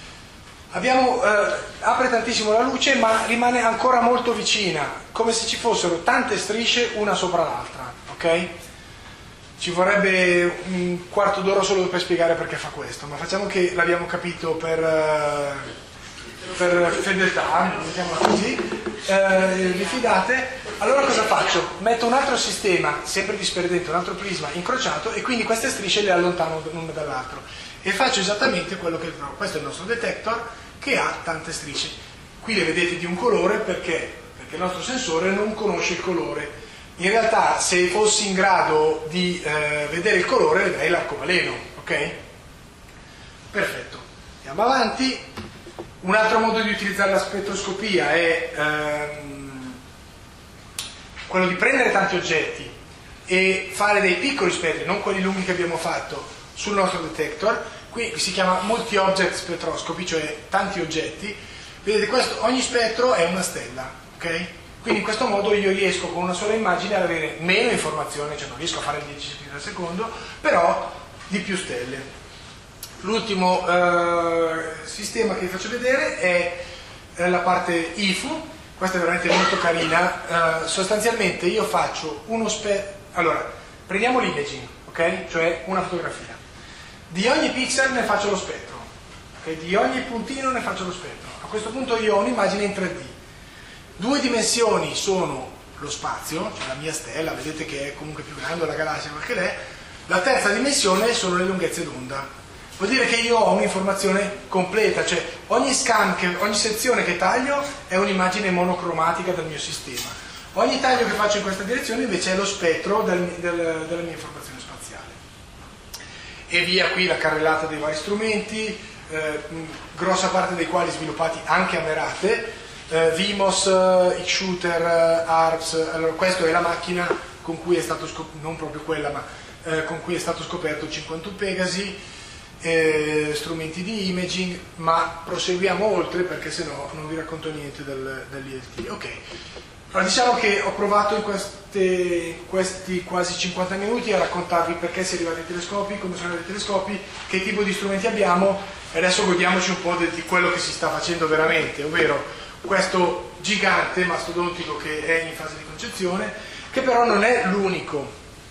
Apre tantissimo la luce, ma rimane ancora molto vicina, come se ci fossero tante strisce una sopra l'altra, ok? Ci vorrebbe un quarto d'ora solo per spiegare perché fa questo, ma facciamo che l'abbiamo capito per fedeltà, mettiamola così, vi fidate. Allora cosa faccio? Metto un altro sistema, sempre disperdente, un altro prisma incrociato, e quindi queste strisce le allontano l'una dall'altro, e faccio esattamente quello che trovo. Questo è il nostro detector, che ha tante strisce. Qui le vedete di un colore perché il nostro sensore non conosce il colore. In realtà, se fossi in grado di vedere il colore, vedrei l'arcobaleno, ok? Perfetto. Andiamo avanti. Un altro modo di utilizzare la spettroscopia è quello di prendere tanti oggetti e fare dei piccoli spettri, non quelli lunghi che abbiamo fatto sul nostro detector. Qui si chiama multi-object spettroscopy, cioè tanti oggetti. Vedete, ogni spettro è una stella, ok? Quindi in questo modo io riesco con una sola immagine ad avere meno informazione, cioè non riesco a fare il 10 cm al secondo, però di più stelle. L'ultimo sistema che vi faccio vedere è la parte IFU. Questa è veramente molto carina. Sostanzialmente io faccio uno allora, prendiamo l'imaging, ok? Cioè una fotografia. Di ogni pixel ne faccio lo spettro, okay? Di ogni puntino ne faccio lo spettro. A questo punto io ho un'immagine in 3D. 2 dimensioni sono lo spazio, cioè la mia stella, vedete che è comunque più grande, la galassia, quel che l'è. La terza dimensione sono le lunghezze d'onda. Vuol dire che io ho un'informazione completa, cioè ogni sezione che taglio è un'immagine monocromatica del mio sistema. Ogni taglio che faccio in questa direzione invece è lo spettro della mia informazione spaziale. E via qui la carrellata dei vari strumenti, grossa parte dei quali sviluppati anche a Merate, VMOS, X-Shooter, ARPS. Allora questa è la macchina con cui è stato scoperto, non proprio quella, ma con cui è stato scoperto 51 Pegasi, strumenti di imaging, ma proseguiamo oltre perché sennò non vi racconto niente dell'ILT. Ok, allora diciamo che ho provato in questi quasi 50 minuti a raccontarvi perché si è arrivati ai telescopi, come sono arrivati ai telescopi, che tipo di strumenti abbiamo, e adesso godiamoci un po' di quello che si sta facendo veramente, ovvero questo gigante mastodontico che è in fase di concezione, che però non è l'unico.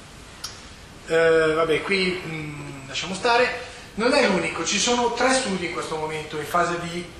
Vabbè, qui lasciamo stare. Non è l'unico, ci sono 3 studi in questo momento in fase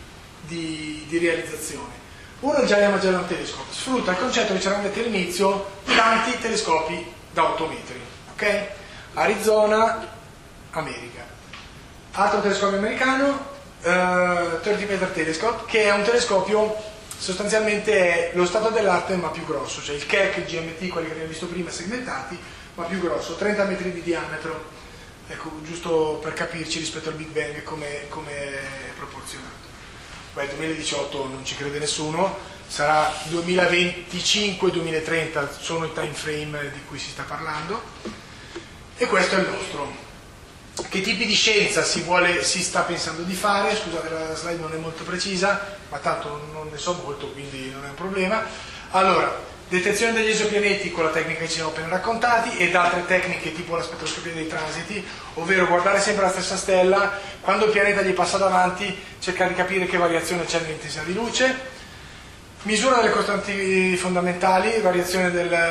di realizzazione. Uno è il Giant Magellan Telescope, sfrutta il concetto che ci eravamo detti all'inizio, tanti telescopi da 8 metri, ok? Arizona, America. Altro telescopio americano, 30 Meter Telescope, che è un telescopio, sostanzialmente è lo stato dell'arte ma più grosso, cioè il Keck, il GMT, quelli che abbiamo visto prima, segmentati, ma più grosso, 30 metri di diametro. Ecco, giusto per capirci rispetto al Big Bang come è proporzionato. Beh, 2018 non ci crede nessuno, sarà 2025-2030, sono i time frame di cui si sta parlando, e questo è il nostro. Che tipi di scienza si sta pensando di fare? Scusate, la slide non è molto precisa, ma tanto non ne so molto, quindi non è un problema. Allora, detezione degli esopianeti con la tecnica che ci siamo appena raccontati, ed altre tecniche tipo la spettroscopia dei transiti, ovvero guardare sempre la stessa stella, quando il pianeta gli passa davanti cercare di capire che variazione c'è nell'intensità di luce, misura delle costanti fondamentali, variazione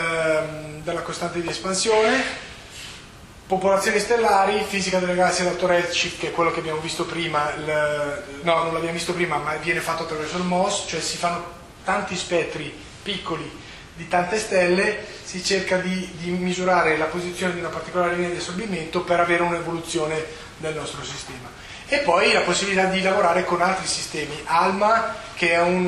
della costante di espansione, popolazioni stellari, fisica delle galassie ad alto redshift, che è quello che abbiamo visto prima, no, non l'abbiamo visto prima, ma viene fatto attraverso il MOS, cioè si fanno tanti spettri piccoli di tante stelle, si cerca di misurare la posizione di una particolare linea di assorbimento per avere un'evoluzione del nostro sistema. E poi la possibilità di lavorare con altri sistemi, ALMA, che è un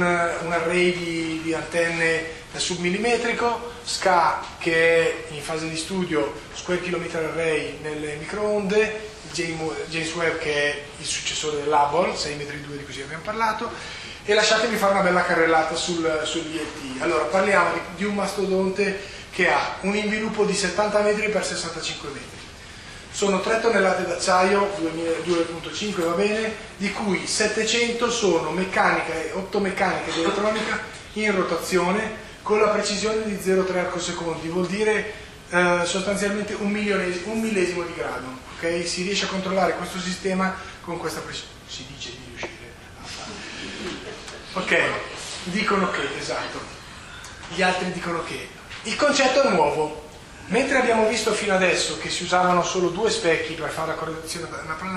array di antenne da submillimetrico, SCA, che è in fase di studio, Square Kilometer Array nelle microonde, James Webb, che è il successore dell'Hubble, 6,2 metri di cui abbiamo parlato, e lasciatemi fare una bella carrellata sull'ILT. Allora, parliamo di un mastodonte che ha un inviluppo di 70 metri per 65 metri. Sono 3 tonnellate d'acciaio, 2,5 va bene, di cui 700 sono meccanica e 8 meccanica ed elettronica in rotazione con la precisione di 0,3 arcosecondi, vuol dire sostanzialmente un millesimo di grado. Okay? Si riesce a controllare questo sistema con questa precisione, si dice di riuscire a farlo. Ok, dicono che, esatto, gli altri dicono che il concetto è nuovo. Mentre abbiamo visto fino adesso che si usavano solo 2 specchi per fare la correzione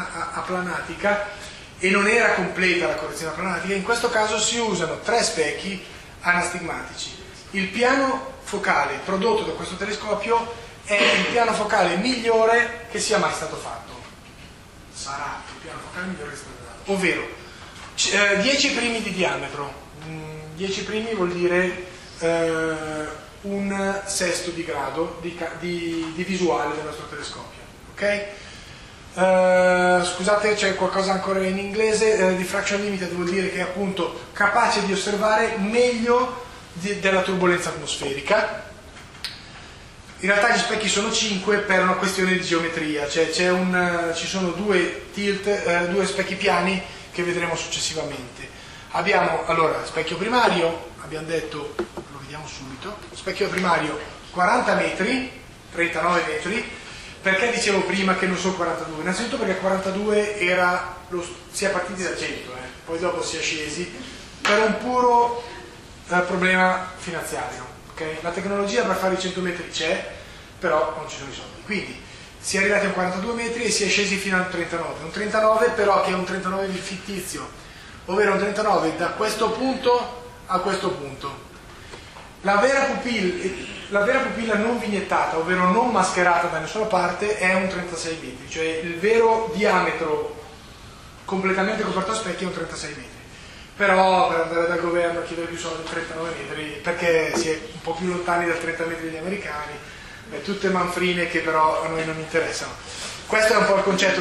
aplanatica e non era completa la correzione aplanatica, in questo caso si usano 3 specchi anastigmatici. Il piano focale prodotto da questo telescopio è il piano focale migliore che sia mai stato fatto. Sarà il piano focale migliore che sia stato fatto. Ovvero 10 primi di diametro. 10 primi vuol dire un sesto di grado di visuale del nostro telescopio, ok? Scusate, c'è qualcosa ancora in inglese. Diffraction limited vuol dire che è appunto capace di osservare meglio della turbolenza atmosferica. In realtà gli specchi sono 5 per una questione di geometria, cioè ci sono 2 specchi piani che vedremo successivamente. Abbiamo allora specchio primario, abbiamo detto, lo vediamo subito, specchio primario 40 metri, 39 metri, perché dicevo prima che non sono 42? Innanzitutto perché 42 si è partiti da 100, poi dopo si è scesi, per un puro problema finanziario. Okay? La tecnologia per fare i 100 metri c'è, però non ci sono i soldi. Quindi si è arrivati a un 42 metri e si è scesi fino al 39. Un 39 però che è un 39 fittizio, ovvero un 39 da questo punto a questo punto. La vera pupilla non vignettata, ovvero non mascherata da nessuna parte, è un 36 metri, cioè il vero diametro completamente coperto a specchi è un 36 metri. Però per andare dal governo a chiedere più soldi 39 metri, perché si è un po' più lontani dal 30 metri degli americani, tutte manfrine che però a noi non interessano. Questo è un po' il concetto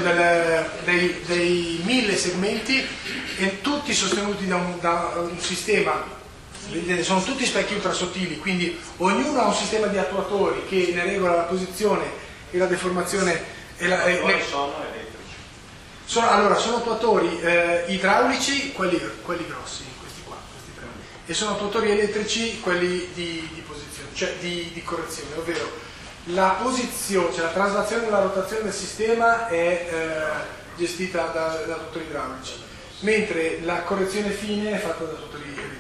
dei 1000 segmenti, e tutti sostenuti da un sistema Vedete, sono tutti specchi ultra sottili, quindi ognuno ha un sistema di attuatori che ne regola la posizione e la deformazione. Poi sono elettrici. Allora, sono attuatori idraulici, quelli grossi, questi qua, questi tre, e sono attuatori elettrici, quelli di posizione, cioè di correzione, ovvero la posizione, cioè la traslazione e la rotazione del sistema è gestita da attuatori idraulici, mentre la correzione fine è fatta da attuatori elettrici.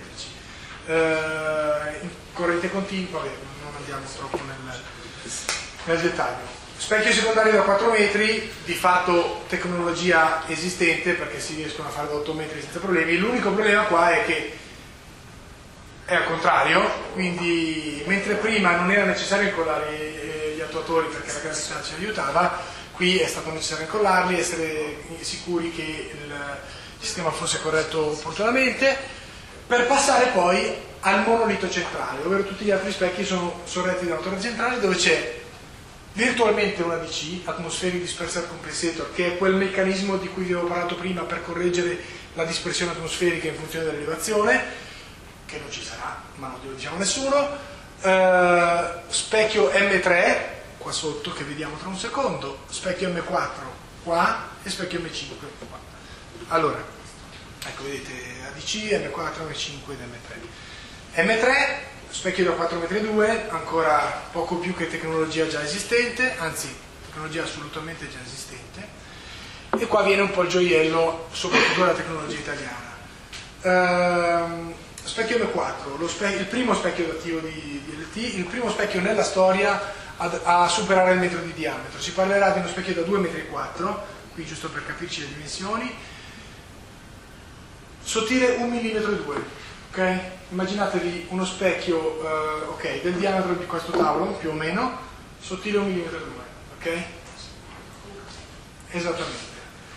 In corrente continua, vabbè, non andiamo troppo nel dettaglio. Specchio secondario da 4 metri, di fatto tecnologia esistente perché si riescono a fare da 8 metri senza problemi. L'unico problema qua è che è al contrario, quindi mentre prima non era necessario incollare gli attuatori perché la gravità ci aiutava, qui è stato necessario incollarli, essere sicuri che il sistema fosse corretto opportunamente, per passare poi al monolito centrale, ovvero tutti gli altri specchi sono sorretti da una torre centrale dove c'è virtualmente un ADC, Atmospheric Dispersal Compensator, che è quel meccanismo di cui vi avevo parlato prima per correggere la dispersione atmosferica in funzione dell'elevazione, che non ci sarà, ma non lo diciamo a nessuno. Specchio M3, qua sotto, che vediamo tra un secondo, specchio M4 qua e specchio M5 qua. Allora, ecco, vedete ADC, M4, M5 ed M3. M3, specchio da 4,2 m, ancora poco più che tecnologia già esistente, anzi tecnologia assolutamente già esistente, e qua viene un po' il gioiello, soprattutto della tecnologia italiana. Specchio M4, il primo specchio attivo di LT, il primo specchio nella storia a superare il metro di diametro. Si parlerà di uno specchio da 2,4 m, qui giusto per capirci le dimensioni, sottile 1,2 mm, ok? Immaginatevi uno specchio del diametro di questo tavolo, più o meno, sottile 1,2 mm, ok? Esattamente.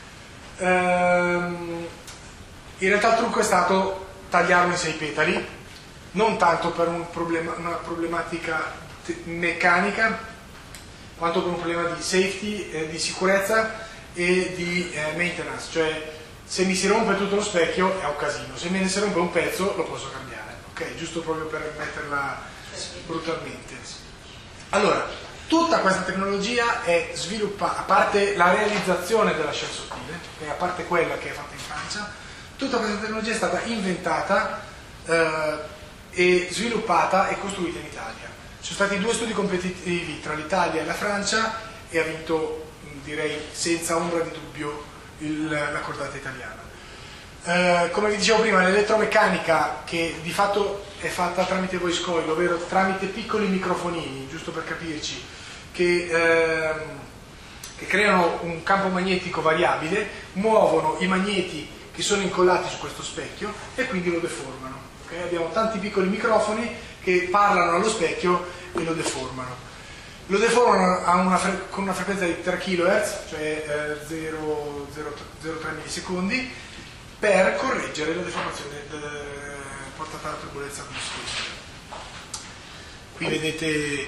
In realtà il trucco è stato tagliarlo in 6 petali, non tanto per una problematica meccanica, quanto per un problema di safety, di sicurezza e di maintenance, cioè se mi si rompe tutto lo specchio è un casino, se me ne si rompe un pezzo lo posso cambiare, ok? Giusto proprio per metterla brutalmente. Allora, tutta questa tecnologia è sviluppata, a parte la realizzazione della scia sottile, a parte quella che è fatta in Francia, tutta questa tecnologia è stata inventata e sviluppata e costruita in Italia. Ci sono stati 2 studi competitivi tra l'Italia e la Francia e ha vinto, direi senza ombra di dubbio, la cordata italiana. Come vi dicevo prima, l'elettromeccanica, che di fatto è fatta tramite voice coil, ovvero tramite piccoli microfonini, giusto per capirci, che creano un campo magnetico variabile, muovono i magneti che sono incollati su questo specchio e quindi lo deformano. Okay? Abbiamo tanti piccoli microfoni che parlano allo specchio e lo deformano. Lo deformano con una frequenza di 3 kHz, cioè 0,03 millisecondi, per correggere la deformazione portata alla turbolenza atmosferica. Qui vedete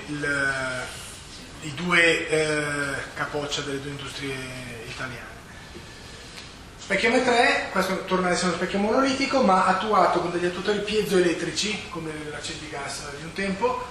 i 2 capoccia delle 2 industrie italiane. Specchio M3, questo torna ad essere uno specchio monolitico, ma attuato con degli attuatori piezoelettrici, come l'accendigas di un tempo,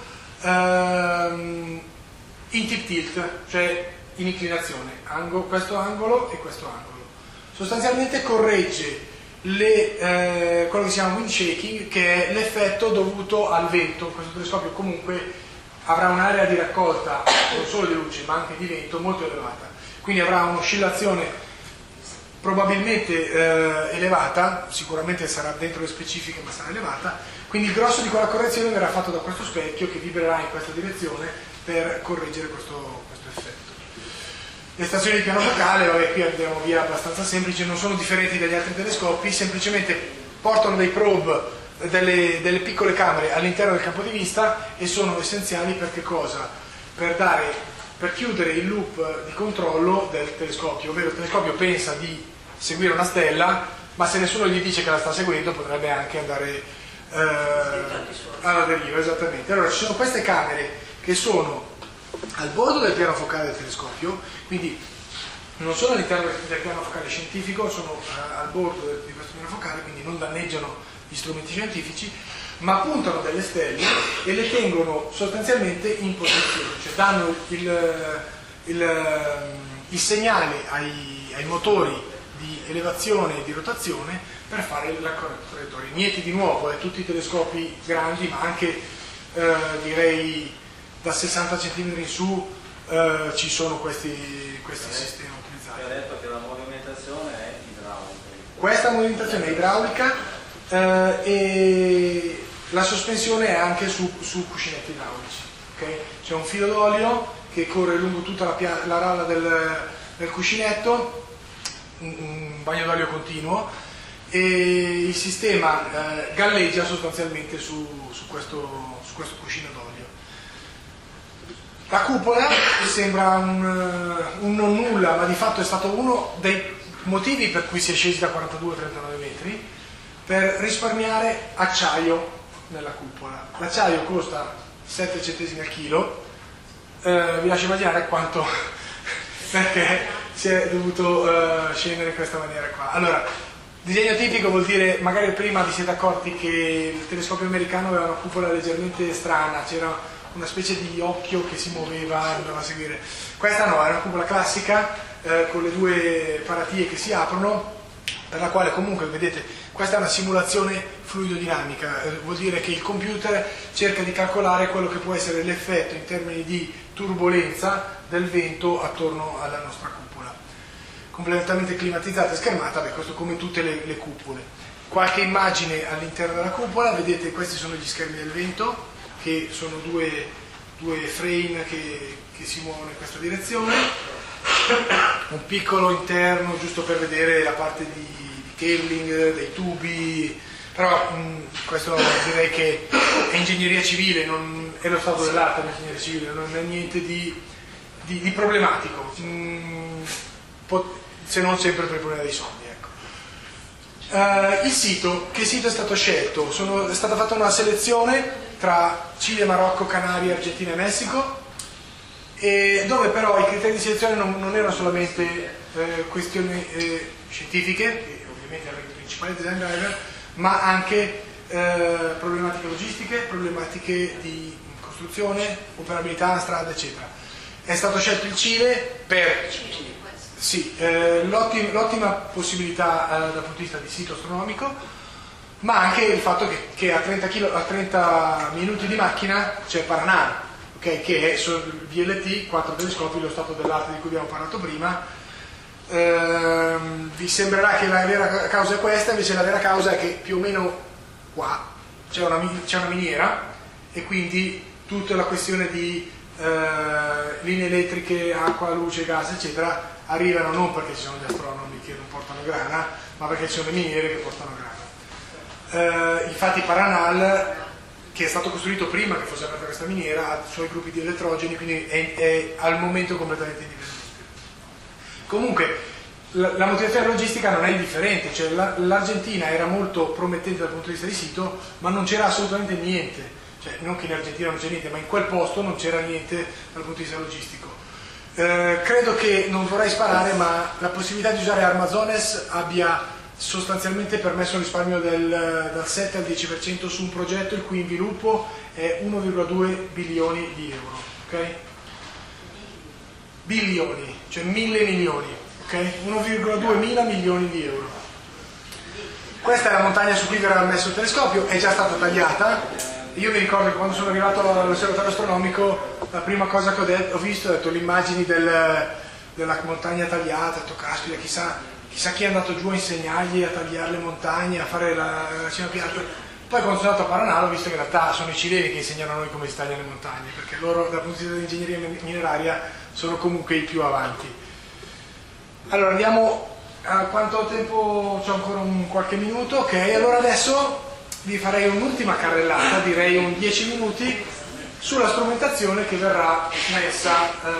in tip tilt, cioè in inclinazione, questo angolo e questo angolo. Sostanzialmente corregge quello che si chiama wind shaking, che è l'effetto dovuto al vento. Questo telescopio comunque avrà un'area di raccolta non solo di luce ma anche di vento molto elevata, quindi avrà un'oscillazione probabilmente elevata, sicuramente sarà dentro le specifiche ma sarà elevata, quindi il grosso di quella correzione verrà fatto da questo specchio che vibrerà in questa direzione per correggere questo effetto. Le stazioni di piano focale, vabbè, qui andiamo via abbastanza semplici, non sono differenti dagli altri telescopi, semplicemente portano dei probe, delle piccole camere all'interno del campo di vista, e sono essenziali per che cosa? Per chiudere il loop di controllo del telescopio, ovvero il telescopio pensa di seguire una stella, ma se nessuno gli dice che la sta seguendo potrebbe anche andare alla deriva, esattamente. Allora ci sono queste camere che sono al bordo del piano focale del telescopio, quindi non sono all'interno del piano focale scientifico, sono al bordo di questo piano focale, quindi non danneggiano gli strumenti scientifici, ma puntano delle stelle e le tengono sostanzialmente in posizione, cioè danno il segnale ai motori di elevazione e di rotazione per fare la traiettoria. Niente di nuovo, tutti i telescopi grandi, ma anche direi da 60 cm in su ci sono questi sistemi utilizzati. Ha detto che la movimentazione è idraulica. Questa movimentazione è idraulica e la sospensione è anche su cuscinetti idraulici. Okay? C'è un filo d'olio che corre lungo tutta la ralla del cuscinetto, un bagno d'olio continuo, e il sistema galleggia sostanzialmente su questo cuscino d'olio. La cupola sembra un non nulla, ma di fatto è stato uno dei motivi per cui si è scesi da 42 a 39 metri, per risparmiare acciaio nella cupola. L'acciaio costa 7 centesimi al chilo, vi lascio immaginare quanto, perché si è dovuto scendere in questa maniera qua. Allora, disegno tipico vuol dire, magari prima vi siete accorti che il telescopio americano aveva una cupola leggermente strana, c'era una specie di occhio che si muoveva e andava a seguire. Questa no, è una cupola classica con le due paratie che si aprono, per la quale comunque, vedete, questa è una simulazione fluidodinamica, vuol dire che il computer cerca di calcolare quello che può essere l'effetto in termini di turbolenza del vento attorno alla nostra cupola. Completamente climatizzata e schermata, beh, questo come tutte le cupole. Qualche immagine all'interno della cupola, vedete, questi sono gli schermi del vento, che sono due frame che si muovono in questa direzione, un piccolo interno giusto per vedere la parte di cabling, dei tubi, però questo direi che è ingegneria civile, è lo stato dell'arte l'ingegneria civile, non è niente di problematico, se non sempre per il problema dei soldi. Il sito, che sito è stato scelto? È stata fatta una selezione tra Cile, Marocco, Canarie, Argentina e Messico, e dove però i criteri di selezione non erano solamente questioni scientifiche, che ovviamente erano i principali design driver, ma anche problematiche logistiche, problematiche di costruzione, operabilità, strada, eccetera. È stato scelto il Cile per sì, l'ottima possibilità dal punto di vista di sito astronomico, ma anche il fatto che a 30 minuti di macchina c'è Paranal, okay, che è VLT, 4 telescopi, lo stato dell'arte di cui abbiamo parlato prima. Vi sembrerà che la vera causa è questa, invece la vera causa è che più o meno qua c'è una miniera, e quindi tutta la questione di linee elettriche, acqua, luce, gas, eccetera, arrivano non perché ci sono gli astronomi che non portano grana, ma perché ci sono le miniere che portano grana. Infatti Paranal, che è stato costruito prima che fosse aperta questa miniera, ha i suoi gruppi di elettrogeni, quindi è al momento completamente indipendente. Comunque la motivazione logistica non è indifferente, cioè l'Argentina era molto promettente dal punto di vista di sito, ma non c'era assolutamente niente, cioè non che in Argentina non c'è niente, ma in quel posto non c'era niente dal punto di vista logistico. Credo che, non vorrei sparare, ma la possibilità di usare Armazones abbia sostanzialmente permesso un risparmio dal 7 al 10% su un progetto il cui inviluppo è 1,2 bilioni di euro, ok? Bilioni, cioè 1000 milioni, ok? 1,2 mila milioni di euro. Questa è la montagna su cui verrà messo il telescopio, è già stata tagliata. Io mi ricordo che quando sono arrivato all'osservatorio astronomico, la prima cosa che ho visto, ho detto le immagini della montagna tagliata, ho detto caspita, chissà chi è andato giù a insegnargli a tagliare le montagne, a fare la cima piatta. Poi quando sono andato a Paranal ho visto che in realtà sono i cileni che insegnano a noi come si tagliano le montagne, perché loro dal punto di vista dell'ingegneria mineraria sono comunque i più avanti. Allora andiamo, a quanto tempo? C'è ancora qualche minuto, ok, allora adesso vi farei un'ultima carrellata, direi un 10 minuti, sulla strumentazione che verrà messa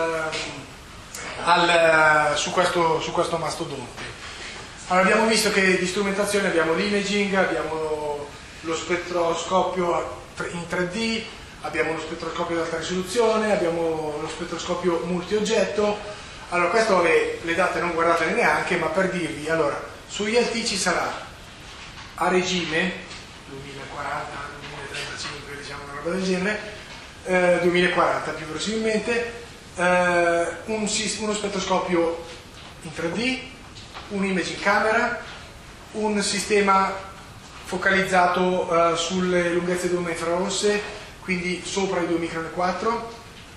su questo mastodonte. Allora, abbiamo visto che di strumentazione abbiamo l'imaging, abbiamo lo spettroscopio in 3D, abbiamo lo spettroscopio ad alta risoluzione, abbiamo lo spettroscopio multioggetto. Allora, questo le date non guardatele neanche, ma per dirvi, allora, su ILT ci sarà a regime 2040, roba del genere, 2040 più verosimilmente, uno spettroscopio in 3D, un imaging camera, un sistema focalizzato sulle lunghezze d'onda infrarosse, quindi sopra i 2 micron e 4,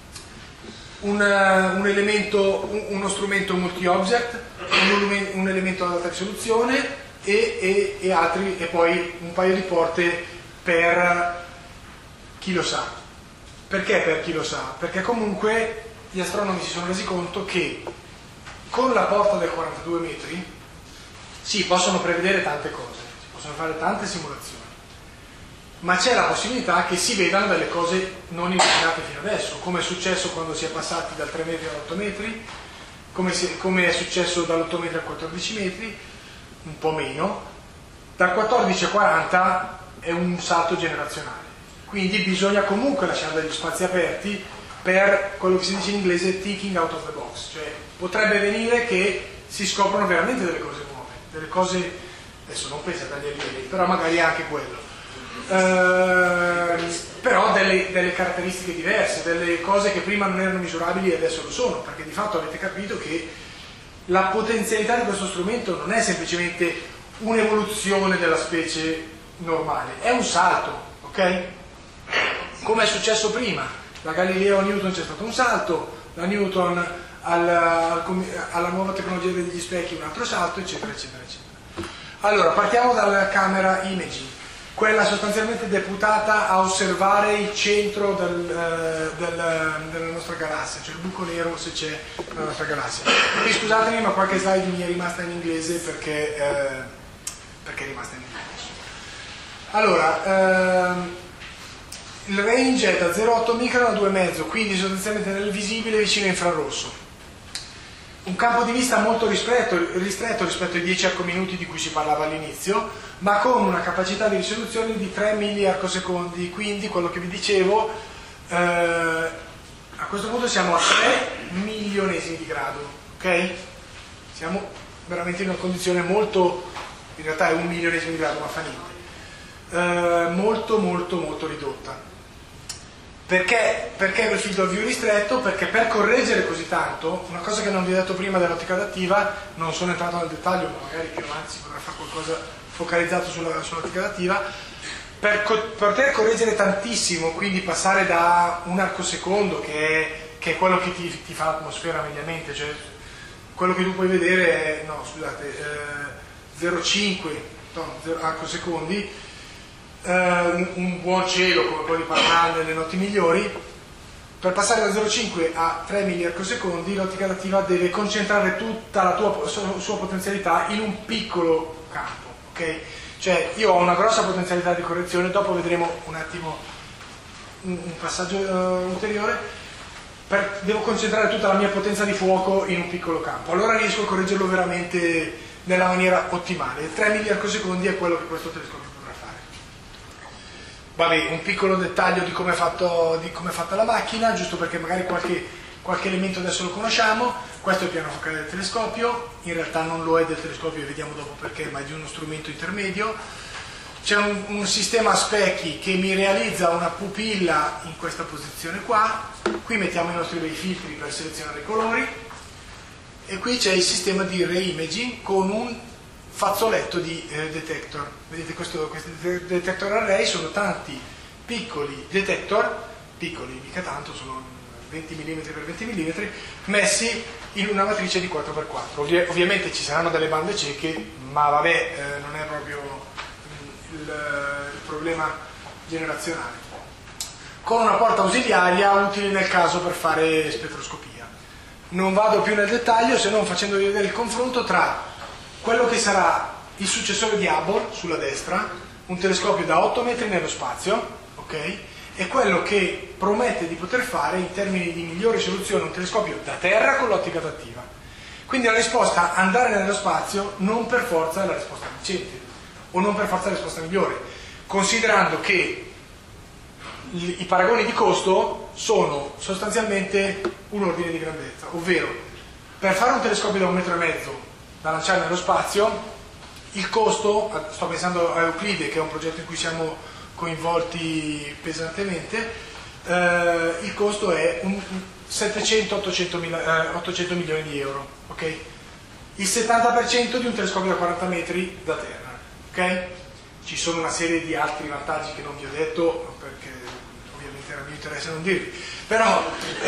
uno strumento multi-object, un elemento ad alta risoluzione e poi un paio di porte per chi lo sa. Perché per chi lo sa? Perché comunque gli astronomi si sono resi conto che con la porta del 42 metri si possono prevedere tante cose, si possono fare tante simulazioni, ma c'è la possibilità che si vedano delle cose non immaginate fino adesso, come è successo quando si è passati dal 3 metri all'8 metri, come è successo dall'8 metri al 14 metri, un po' meno. Dal 14 a 40 è un salto generazionale, quindi bisogna comunque lasciare degli spazi aperti per quello che si dice in inglese thinking out of the box, cioè potrebbe venire che si scoprono veramente delle cose nuove, delle cose, adesso non penso agli alieni, però magari anche quello. Però delle caratteristiche diverse, delle cose che prima non erano misurabili e adesso lo sono, perché di fatto avete capito che la potenzialità di questo strumento non è semplicemente un'evoluzione della specie normale, è un salto, ok? Come è successo prima, da Galileo a Newton c'è stato un salto, da Newton alla nuova tecnologia degli specchi un altro salto, eccetera, eccetera, eccetera. Allora, partiamo dalla camera imaging, quella sostanzialmente deputata a osservare il centro della nostra galassia, cioè il buco nero se c'è nella nostra galassia. Qui scusatemi, ma qualche slide mi è rimasta in inglese perché è rimasta in inglese. Allora, il range è da 0,8 micron a 2,5, quindi sostanzialmente nel visibile vicino a infrarosso. Un campo di vista molto ristretto rispetto ai 10 arcominuti di cui si parlava all'inizio, ma con una capacità di risoluzione di 3 milliarcosecondi, quindi quello che vi dicevo, a questo punto siamo a 3 milionesimi di grado, ok? Siamo veramente in una condizione molto, in realtà è 1 milionesimo di grado, ma fa niente, molto molto molto ridotta. Perché il field of view ristretto? Perché per correggere così tanto, una cosa che non vi ho detto prima dell'ottica adattiva, non sono entrato nel dettaglio, ma magari più avanti si potrà fare qualcosa focalizzato sull'ottica adattiva, per poter correggere tantissimo, quindi passare da un arcosecondo, che è quello che ti fa l'atmosfera mediamente, cioè quello che tu puoi vedere è, 0,5 arcosecondi, un buon cielo come quello di Parnal nelle notti migliori. Per passare da 0,5 a 3 milliarcosecondi l'ottica adattiva deve concentrare tutta la sua potenzialità in un piccolo campo, ok? Cioè io ho una grossa potenzialità di correzione, dopo vedremo un attimo un passaggio ulteriore, devo concentrare tutta la mia potenza di fuoco in un piccolo campo, allora riesco a correggerlo veramente nella maniera ottimale. 3 milliarcosecondi è quello che questo telescopio potrà fare. Vabbè, un piccolo dettaglio di come è fatta la macchina, giusto perché magari qualche elemento adesso lo conosciamo. Questo è il piano focale del telescopio, in realtà non lo è del telescopio e vediamo dopo perché, ma è di uno strumento intermedio. C'è un sistema a specchi che mi realizza una pupilla in questa posizione qua, qui mettiamo i nostri bei filtri per selezionare i colori, e qui c'è il sistema di reimaging con un fazzoletto di detector. Vedete questi detector array sono tanti piccoli detector, piccoli mica tanto, sono 20 mm per 20 mm, messi in una matrice di 4x4. Ovviamente ci saranno delle bande cieche, ma vabbè, non è proprio il problema generazionale. Con una porta ausiliaria utile nel caso per fare spettroscopia. Non vado più nel dettaglio se non facendovi vedere il confronto tra quello che sarà il successore di Hubble sulla destra, un telescopio da 8 metri nello spazio, ok? E quello che promette di poter fare in termini di migliore risoluzione un telescopio da terra con l'ottica adattiva. Quindi la risposta andare nello spazio non per forza è la risposta vincente, o non per forza è la risposta migliore, considerando che i paragoni di costo sono sostanzialmente un ordine di grandezza, ovvero per fare un telescopio da 1,5 metri da lanciare nello spazio, il costo, sto pensando a Euclide che è un progetto in cui siamo coinvolti pesantemente, il costo è 700-800 milioni di euro, ok? Il 70% di un telescopio da 40 metri da terra, ok? Ci sono una serie di altri vantaggi che non vi ho detto, perché ovviamente era mio interesse non dirvi, però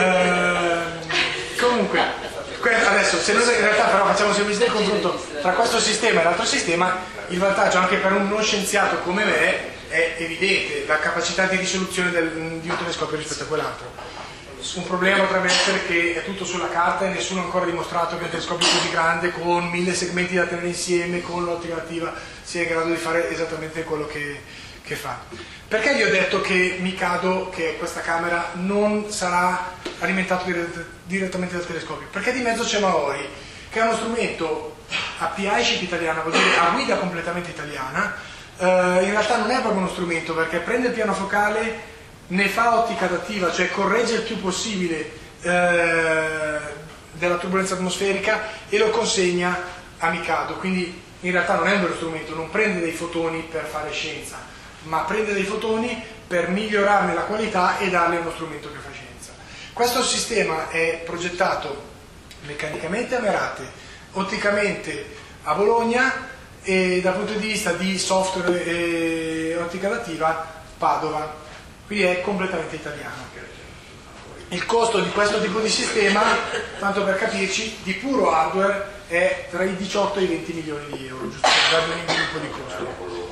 comunque adesso se noi in realtà però facciamo semplicemente il confronto tra questo sistema e l'altro sistema, il vantaggio anche per un non scienziato come me è evidente, la capacità di risoluzione di un telescopio rispetto a quell'altro. Un problema potrebbe essere che è tutto sulla carta e nessuno ha ancora dimostrato che un telescopio così grande, con 1000 segmenti da tenere insieme, con l'ottica attiva, sia in grado di fare esattamente quello che fa. Perché vi ho detto che Mikado, che è questa camera, non sarà alimentato direttamente dal telescopio? Perché di mezzo c'è Maori, che è uno strumento API chip italiana, vuol dire a guida completamente italiana. In realtà non è proprio uno strumento, perché prende il piano focale, ne fa ottica adattiva, cioè corregge il più possibile della turbolenza atmosferica e lo consegna a Mikado. Quindi in realtà non è un vero strumento, non prende dei fotoni per fare scienza, ma prende dei fotoni per migliorarne la qualità e darle uno strumento che fa scienza. Questo sistema è progettato meccanicamente a Merate, otticamente a Bologna e dal punto di vista di software e ottica adattiva Padova. Quindi è completamente italiano. Il costo di questo tipo di sistema, tanto per capirci, di puro hardware è tra i 18 e i 20 milioni di euro, giusto per darvi un gruppo di costo.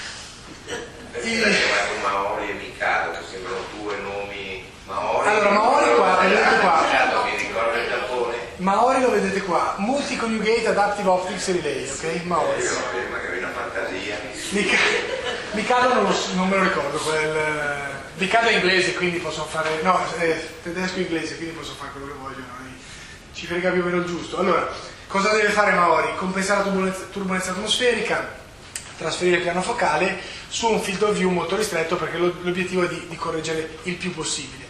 Maori e Mikado, che sembrano due nomi. Maori. Allora, Maori qua, vedete qua. Mi ricordo il Giappone. Maori lo vedete qua, Multi-Conjugate Adaptive Optics Relay, ok? Maori. Magari una fantasia. Mikado non me lo ricordo, Mikado è inglese, quindi posso fare, no, è tedesco e inglese, quindi posso fare quello che voglio, ci frega più o meno il giusto. Allora, cosa deve fare Maori? Compensare la turbolenza atmosferica, trasferire il piano focale su un field of view molto ristretto, perché l'obiettivo è di correggere il più possibile.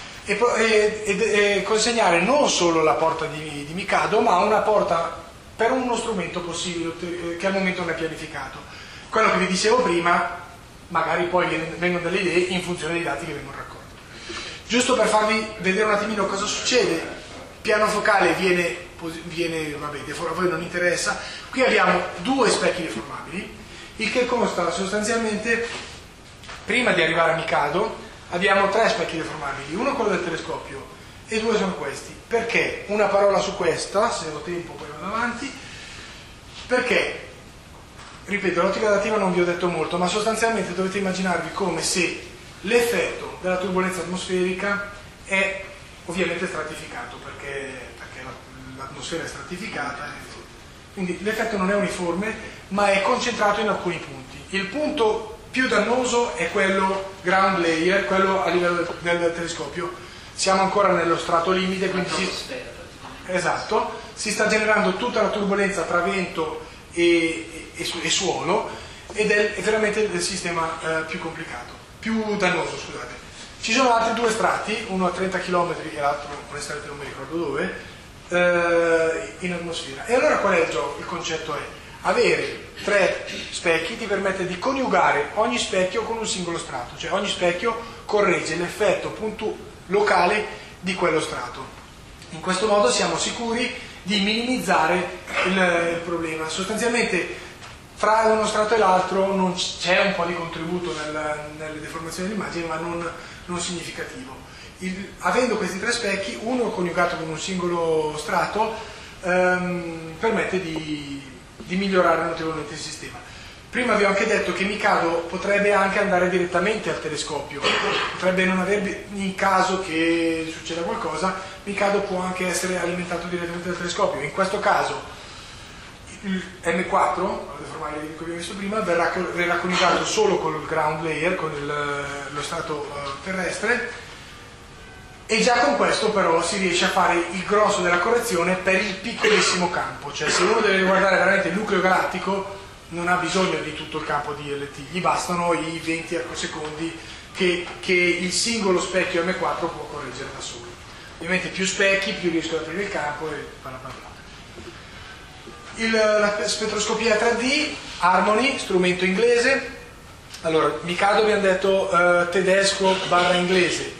E consegnare non solo la porta di Mikado, ma una porta per uno strumento possibile che al momento non è pianificato. Quello che vi dicevo prima, magari poi vengono delle idee in funzione dei dati che vengono raccolti. Giusto per farvi vedere un attimino cosa succede, il piano focale viene vabbè, a voi non interessa, qui abbiamo due specchi deformabili, il che consta sostanzialmente, prima di arrivare a Mikado, abbiamo tre specchi deformabili, uno quello del telescopio e due sono questi. Perché? Una parola su questa, se ho tempo poi vado avanti, perché, ripeto, l'ottica adattiva non vi ho detto molto, ma sostanzialmente dovete immaginarvi come se l'effetto della turbolenza atmosferica è ovviamente stratificato, perché l'atmosfera è stratificata, quindi l'effetto non è uniforme, ma è concentrato in alcuni punti. Il punto più dannoso è quello ground layer, quello a livello del telescopio. Siamo ancora nello strato limite, quindi si sta generando tutta la turbolenza tra vento e suolo, ed è veramente il sistema più complicato, più dannoso, scusate. Ci sono altri due strati, uno a 30 km e l'altro onestamente non mi ricordo dove, in atmosfera. E allora qual è il gioco? Il concetto è avere tre specchi ti permette di coniugare ogni specchio con un singolo strato, cioè ogni specchio corregge l'effetto punto locale di quello strato. In questo modo siamo sicuri di minimizzare il problema. Sostanzialmente fra uno strato e l'altro c'è un po' di contributo nelle deformazioni dell'immagine, ma non significativo. Avendo questi tre specchi, uno coniugato con un singolo strato, permette di migliorare notevolmente il sistema. Prima vi ho anche detto che Mikado potrebbe anche andare direttamente al telescopio, potrebbe non aver, in caso che succeda qualcosa, Mikado può anche essere alimentato direttamente dal telescopio. In questo caso il M4, la deformabile che abbiamo visto prima, verrà coniugato solo con il ground layer, con lo strato terrestre, e già con questo però si riesce a fare il grosso della correzione per il piccolissimo campo. Cioè, se uno deve guardare veramente il nucleo galattico, non ha bisogno di tutto il campo di LT, gli bastano i 20 arcosecondi che il singolo specchio M4 può correggere da solo. Ovviamente più specchi, più riesco ad aprire il campo e bla bla bla. La spettroscopia 3D, Harmony, strumento inglese, Allora, Mikado abbiamo detto tedesco / inglese,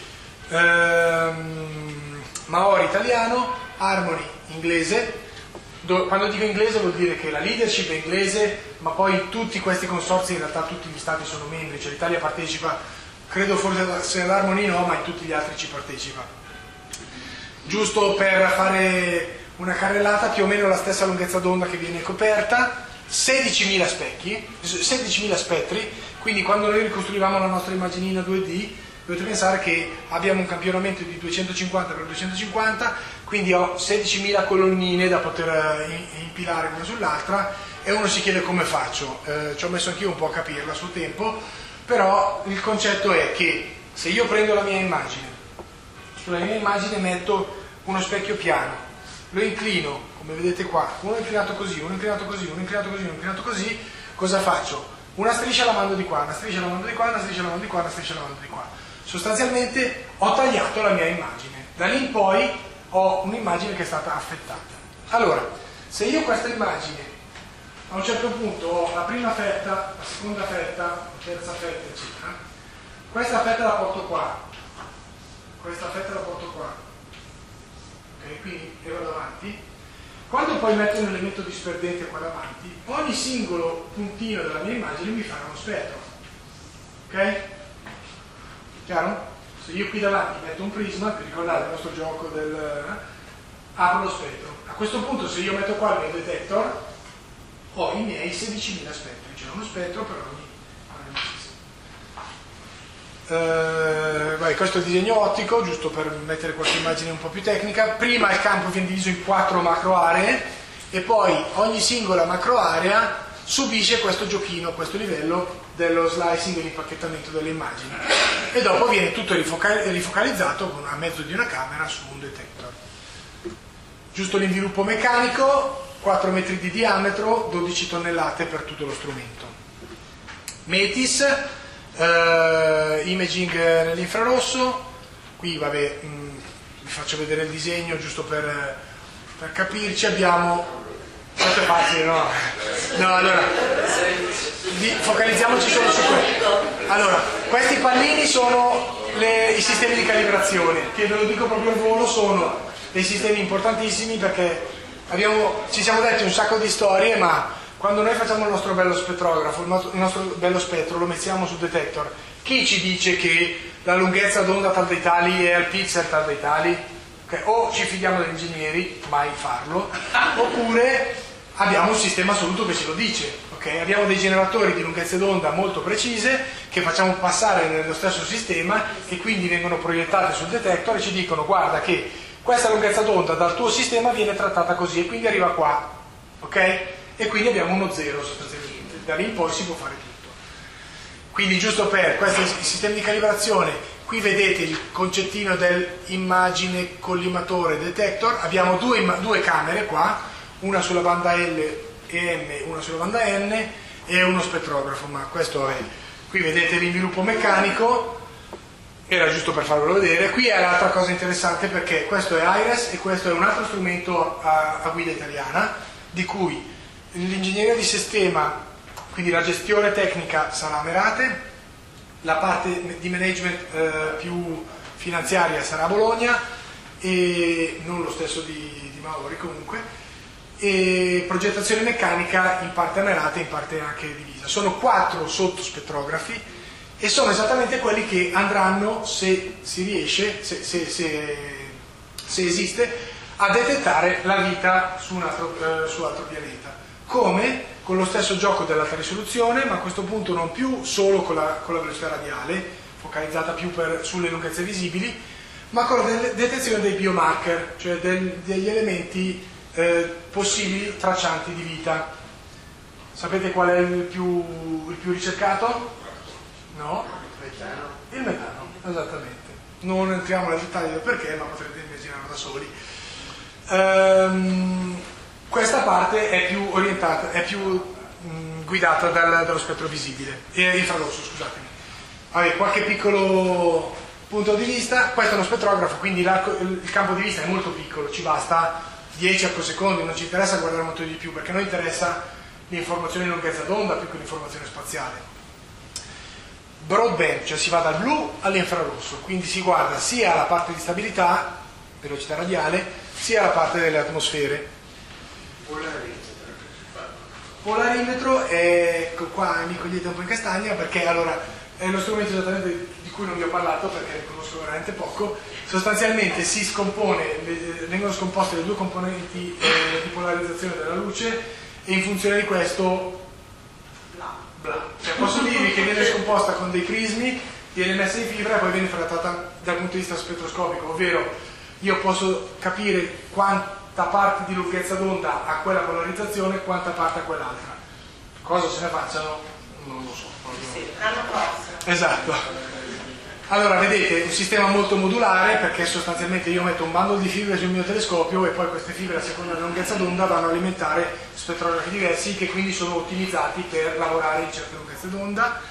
Maori italiano, Harmony inglese. Quando dico inglese vuol dire che la leadership è inglese, ma poi tutti questi consorzi in realtà tutti gli stati sono membri, cioè l'Italia partecipa, credo forse se l'Harmony no, ma in tutti gli altri ci partecipa. Giusto per fare una carrellata, più o meno la stessa lunghezza d'onda che viene coperta, 16.000 specchi, 16.000 spettri, quindi quando noi ricostruivamo la nostra immaginina 2D dovete pensare che abbiamo un campionamento di 250 x 250, quindi ho 16.000 colonnine da poter impilare una sull'altra e uno si chiede come faccio. Ci ho messo anch'io un po' a capirla a suo tempo, però il concetto è che se io prendo la mia immagine, sulla mia immagine metto uno specchio piano, lo inclino, come vedete qua, uno inclinato così, uno inclinato così, uno inclinato così, uno inclinato così, cosa faccio? Una striscia la mando di qua, una striscia la mando di qua, una striscia la mando di qua, una striscia la mando di qua. Sostanzialmente ho tagliato la mia immagine. Da lì in poi ho un'immagine che è stata affettata. Allora, se io questa immagine a un certo punto ho la prima fetta, la seconda fetta, la terza fetta, eccetera, questa fetta la porto qua, questa fetta la porto qua, ok? Quindi e vado avanti. Quando poi metto un elemento disperdente qua davanti, ogni singolo puntino della mia immagine mi farà uno spettro, ok? Chiaro? Se io qui davanti metto un prisma, vi ricordate il nostro gioco apro lo spettro. A questo punto se io metto qua il mio detector ho i miei 16.000 spettri, c'è uno spettro per ogni questo è il disegno ottico, giusto per mettere qualche immagine un po' più tecnica. Prima il campo viene diviso in 4 macro aree e poi ogni singola macro area subisce questo giochino, questo livello dello slicing e l'impacchettamento delle immagini e dopo viene tutto rifocalizzato a mezzo di una camera su un detector. Giusto l'inviluppo meccanico, 4 metri di diametro, 12 tonnellate per tutto lo strumento. Metis, imaging nell'infrarosso, qui vabbè vi faccio vedere il disegno giusto per capirci. Abbiamo, questo è facile, no? No, allora focalizziamoci solo su questo. Allora, questi pallini sono i sistemi di calibrazione, che ve lo dico proprio al volo, sono dei sistemi importantissimi perché ci siamo detti un sacco di storie, ma quando noi facciamo il nostro bello spettrografo, il nostro bello spettro, lo mettiamo sul detector, chi ci dice che la lunghezza d'onda tal dei tali è al pixel tal dei tali? Okay. O ci fidiamo degli ingegneri, mai farlo, oppure abbiamo un sistema assoluto che ce lo dice. Okay. Abbiamo dei generatori di lunghezze d'onda molto precise che facciamo passare nello stesso sistema e quindi vengono proiettate sul detector e ci dicono guarda che questa lunghezza d'onda dal tuo sistema viene trattata così e quindi arriva qua, ok? E quindi abbiamo uno zero sostanzialmente, da lì in poi si può fare tutto. Quindi giusto per questo sistema di calibrazione, qui vedete il concettino dell'immagine collimatore detector, abbiamo due camere qua, una sulla banda L e M, una sulla banda N e uno spettrografo, ma questo è, qui vedete l'inviluppo meccanico, era giusto per farvelo vedere. Qui è l'altra cosa interessante perché questo è IRES e questo è un altro strumento a guida italiana di cui l'ingegneria di sistema, quindi la gestione tecnica sarà a Merate, la parte di management più finanziaria sarà a Bologna e non lo stesso di Maori comunque, e progettazione meccanica in parte a Merate e in parte anche divisa. Sono 4 sottospettrografi e sono esattamente quelli che andranno, se si riesce, se esiste, a detettare la vita su altro pianeta. Come? Con lo stesso gioco dell'alta risoluzione, ma a questo punto non più solo con la velocità radiale, focalizzata più sulle lunghezze visibili, ma con la detezione dei biomarker, cioè degli elementi possibili traccianti di vita. Sapete qual è il più ricercato? No? Il metano, esattamente. Non entriamo nel dettaglio del perché, ma potrete immaginarlo da soli. Questa parte è più orientata, è più guidata dallo spettro visibile, infrarosso, scusatemi. Vabbè, qualche piccolo punto di vista. Questo è uno spettrografo, quindi il campo di vista è molto piccolo, ci basta 10 arcosecondi, non ci interessa guardare molto di più, perché a noi interessa l'informazione in lunghezza d'onda più che l'informazione spaziale. broadband, cioè si va dal blu all'infrarosso, quindi si guarda sia la parte di stabilità, velocità radiale, sia la parte delle atmosfere. Polarimetro è, qua mi cogliete un po' in castagna, perché allora è lo strumento esattamente di cui non vi ho parlato perché ne conosco veramente poco. Sostanzialmente si scompone, vengono scomposte le due componenti di polarizzazione della luce, e in funzione di questo cioè, posso dirvi che viene scomposta con dei crismi, viene messa in fibra e poi viene trattata dal punto di vista spettroscopico, ovvero io posso capire quanta parte di lunghezza d'onda ha quella polarizzazione e quanta parte ha quell'altra. Cosa se ne facciano? Non lo so. L'anno prossimo. Esatto. Allora, vedete, un sistema molto modulare, perché sostanzialmente io metto un bundle di fibre sul mio telescopio e poi queste fibre, a seconda della lunghezza d'onda, vanno a alimentare spettrografi diversi che quindi sono ottimizzati per lavorare in certe lunghezze d'onda.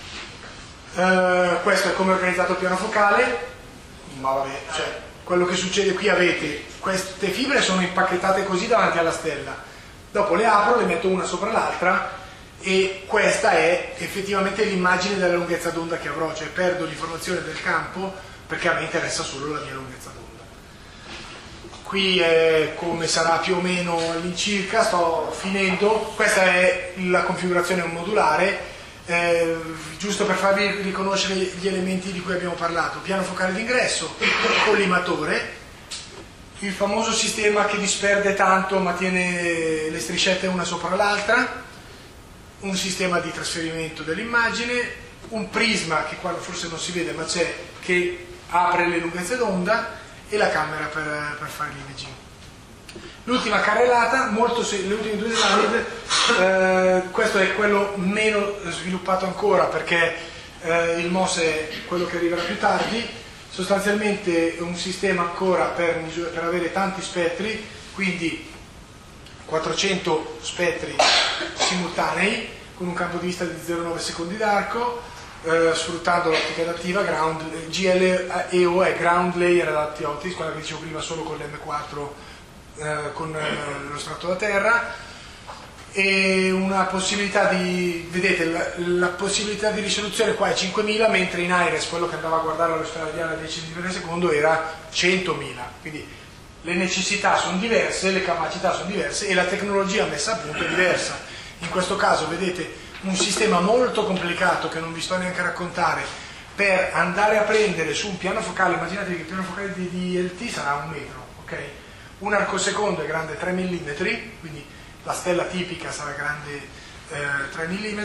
Questo è come è organizzato il piano focale, ma vabbè, cioè, quello che succede qui, avete queste fibre sono impacchettate così davanti alla stella, dopo le apro, le metto una sopra l'altra, e questa è effettivamente l'immagine della lunghezza d'onda che avrò, cioè perdo l'informazione del campo perché a me interessa solo la mia lunghezza d'onda. Qui è come sarà più o meno all'incirca, sto finendo. Questa è la configurazione modulare, giusto per farvi riconoscere gli elementi di cui abbiamo parlato: piano focale d'ingresso, collimatore, il famoso sistema che disperde tanto ma tiene le striscette una sopra l'altra, un sistema di trasferimento dell'immagine, un prisma che qua forse non si vede ma c'è, che apre le lunghezze d'onda, e la camera per fare l'imaging. L'ultima carrellata, le ultime due slide, questo è quello meno sviluppato ancora perché il MOS è quello che arriverà più tardi. Sostanzialmente un sistema ancora per avere tanti spettri, quindi 400 spettri simultanei con un campo di vista di 0,9 secondi d'arco, sfruttando l'ottica adattiva GLEO è Ground Layer Adaptive Optics, quella che dicevo prima solo con l'M4 con lo strato da terra, e una possibilità di, vedete, la possibilità di risoluzione qua è 5000, mentre in Iris quello che andava a guardare la velocità radiale a 10 cm al secondo era 100.000, quindi le necessità sono diverse, le capacità sono diverse e la tecnologia messa a punto è diversa. In questo caso vedete un sistema molto complicato che non vi sto neanche a raccontare, per andare a prendere su un piano focale, immaginatevi che il piano focale di DLT sarà 1 metro, ok? Un arcosecondo è grande 3 mm, quindi la stella tipica sarà grande 3 mm.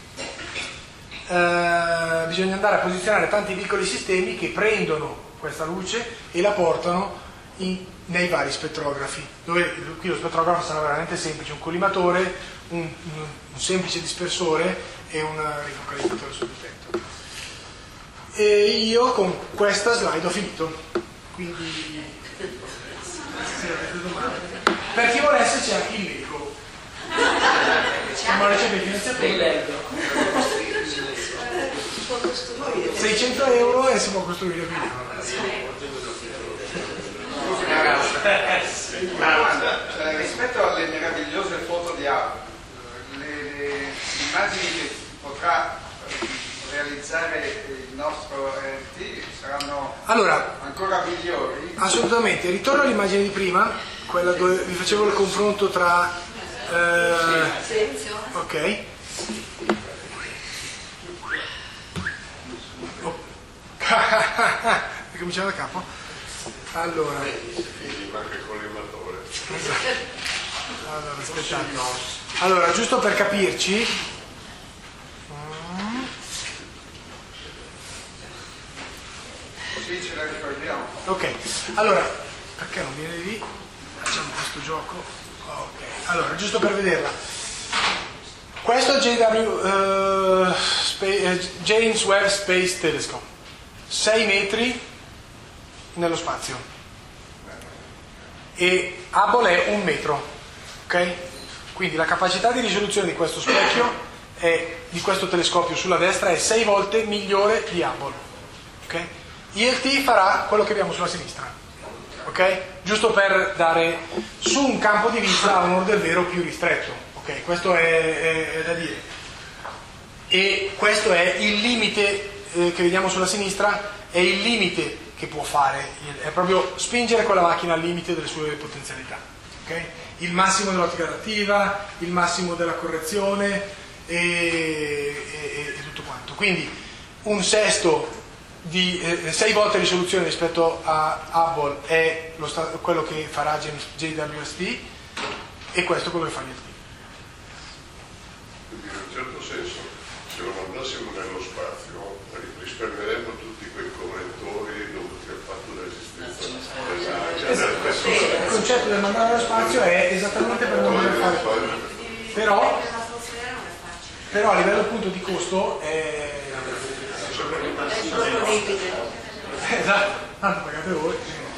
Bisogna andare a posizionare tanti piccoli sistemi che prendono questa luce e la portano nei vari spettrografi, dove qui lo spettrografo sarà veramente semplice: un collimatore, un semplice dispersore e un rifocalizzatore sul tetto. E io con questa slide ho finito, quindi se avete domande, per chi volesse c'è anche il Lego, siamo alla ricerca di finanziatori, 600 euro e si può costruire il Lego. Rispetto alle meravigliose foto di Hubble, le immagini che potrà realizzare il nostro RT saranno ancora migliori? Assolutamente. Ritorno all'immagine di prima, quella dove vi facevo il confronto tra ok. Ricominciamo da capo. Allora, aspettate. Allora, giusto per capirci, Sì, ce la ricordiamo. ok, allora, perché non viene lì? Facciamo questo gioco. Ok, allora, giusto per vederla. Questo è James Webb Space Telescope, 6 metri nello spazio, e Hubble è 1 metro, ok? Quindi la capacità di risoluzione di questo specchio di questo telescopio sulla destra è 6 volte migliore di Hubble, ok? ILT farà quello che abbiamo sulla sinistra, ok? Giusto per dare su un campo di vista a onor del vero più ristretto, ok? Questo è da dire. e questo è il limite che vediamo sulla sinistra, è il limite che può fare, è proprio spingere quella macchina al limite delle sue potenzialità, okay? Il massimo dell'ottica adattiva, il massimo della correzione e tutto quanto. Quindi un sesto di 6 volte risoluzione rispetto a Hubble è quello che farà JWST, e questo è quello che fa l'ILT. Quindi in un certo senso, se lo mandassimo nello spazio, risparmieremmo tutti quei correttori dovuti al fatto dell'esistenza Il concetto del mandare nello spazio è esattamente per non dover fare però a livello appunto di costo è esatto, tanto pagate voi.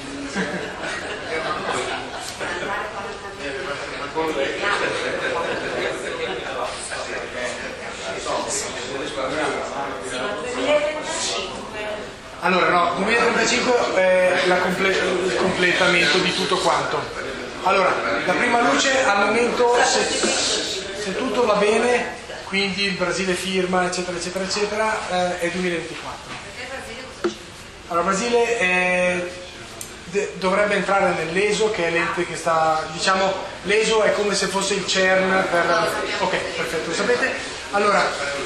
Allora no, 2035 è il completamento di tutto quanto. Allora, la prima luce al momento, se tutto va bene, quindi il Brasile firma, eccetera, eccetera, eccetera, è 2024. Allora, Brasile dovrebbe entrare nell'ESO, che è l'ente che sta, diciamo, l'ESO è come se fosse il CERN per... Ok, perfetto, lo sapete. Allora,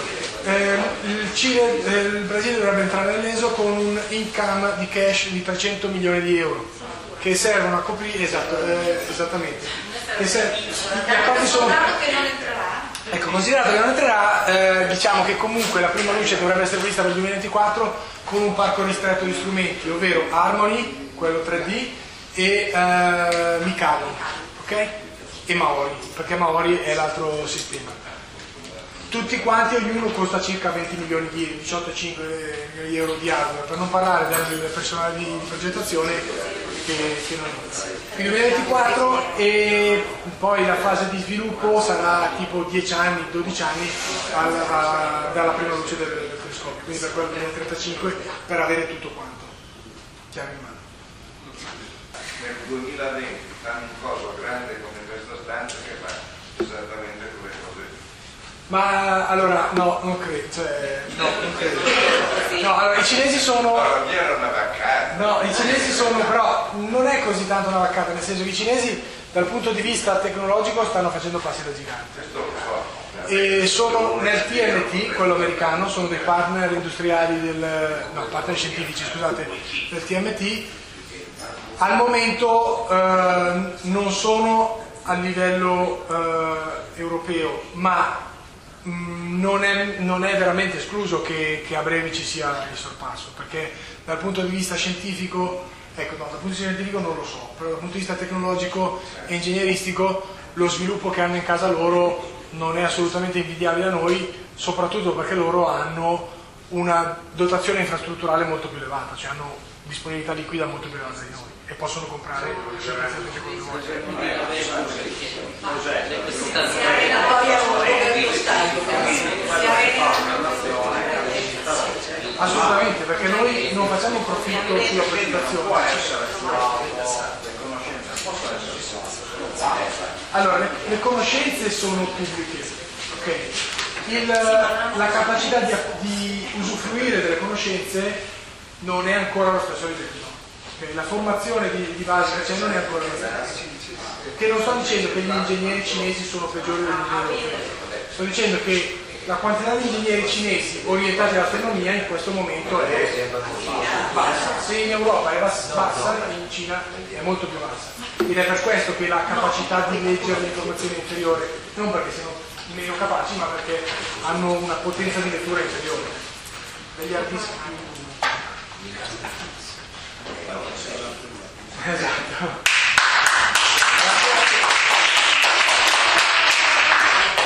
il Brasile dovrebbe entrare nell'ESO con un income di cash di 300 milioni di euro che servono a coprire, esattamente, gli accordi sono... Ecco, considerato che non entrerà, diciamo che comunque la prima luce dovrebbe essere prevista per il 2024 con un parco ristretto di strumenti, ovvero Harmony, quello 3D, e Mikado, ok? E Maori, perché Maori è l'altro sistema. Tutti quanti, ognuno costa circa 20 milioni di 18,5 milioni di euro di hardware, per non parlare del personale di progettazione che non è. Quindi 2024, e poi la fase di sviluppo sarà tipo 10 anni, 12 anni dalla prima luce del telescopio, quindi per quello 2035 per avere tutto quanto chiaro in mano. Nel 2020 fanno un coso grande come questa stanza che fa esattamente come cose. Ma allora no, non credo, non credo. No, allora i cinesi sono... No, la mia era una vaccata. No, i cinesi sono, però non è così tanto una vaccata, nel senso che i cinesi dal punto di vista tecnologico stanno facendo passi da gigante. Questo lo so. E sono nel TMT, quello americano, sono dei partner industriali partner scientifici, scusate, del TMT. Al momento non sono a livello europeo, ma non è veramente escluso che a breve ci sia il sorpasso, perché dal punto di vista scientifico, ecco, no, dal punto di vista scientifico non lo so, però dal punto di vista tecnologico e ingegneristico lo sviluppo che hanno in casa loro non è assolutamente invidiabile a noi, soprattutto perché loro hanno una dotazione infrastrutturale molto più elevata, cioè hanno disponibilità liquida molto più elevata di noi e possono comprare semplicemente quello che assolutamente, perché noi non facciamo un profitto sulla presentazione. Allora, le conoscenze sono pubbliche, ok? La capacità di usufruire delle conoscenze non è ancora allo stesso livello. Okay? La formazione di base che c'è non è ancora allo stesso. Che non sto dicendo che gli ingegneri cinesi sono peggiori degli ingegneri europei, sto dicendo che la quantità di ingegneri cinesi orientati all'astronomia in questo momento è bassa. Se in Europa è bassa, in Cina è molto più bassa. Ed è per questo che la capacità di leggere l'informazione è inferiore, non perché siano meno capaci, ma perché hanno una potenza di lettura inferiore. Degli artisti più... Esatto.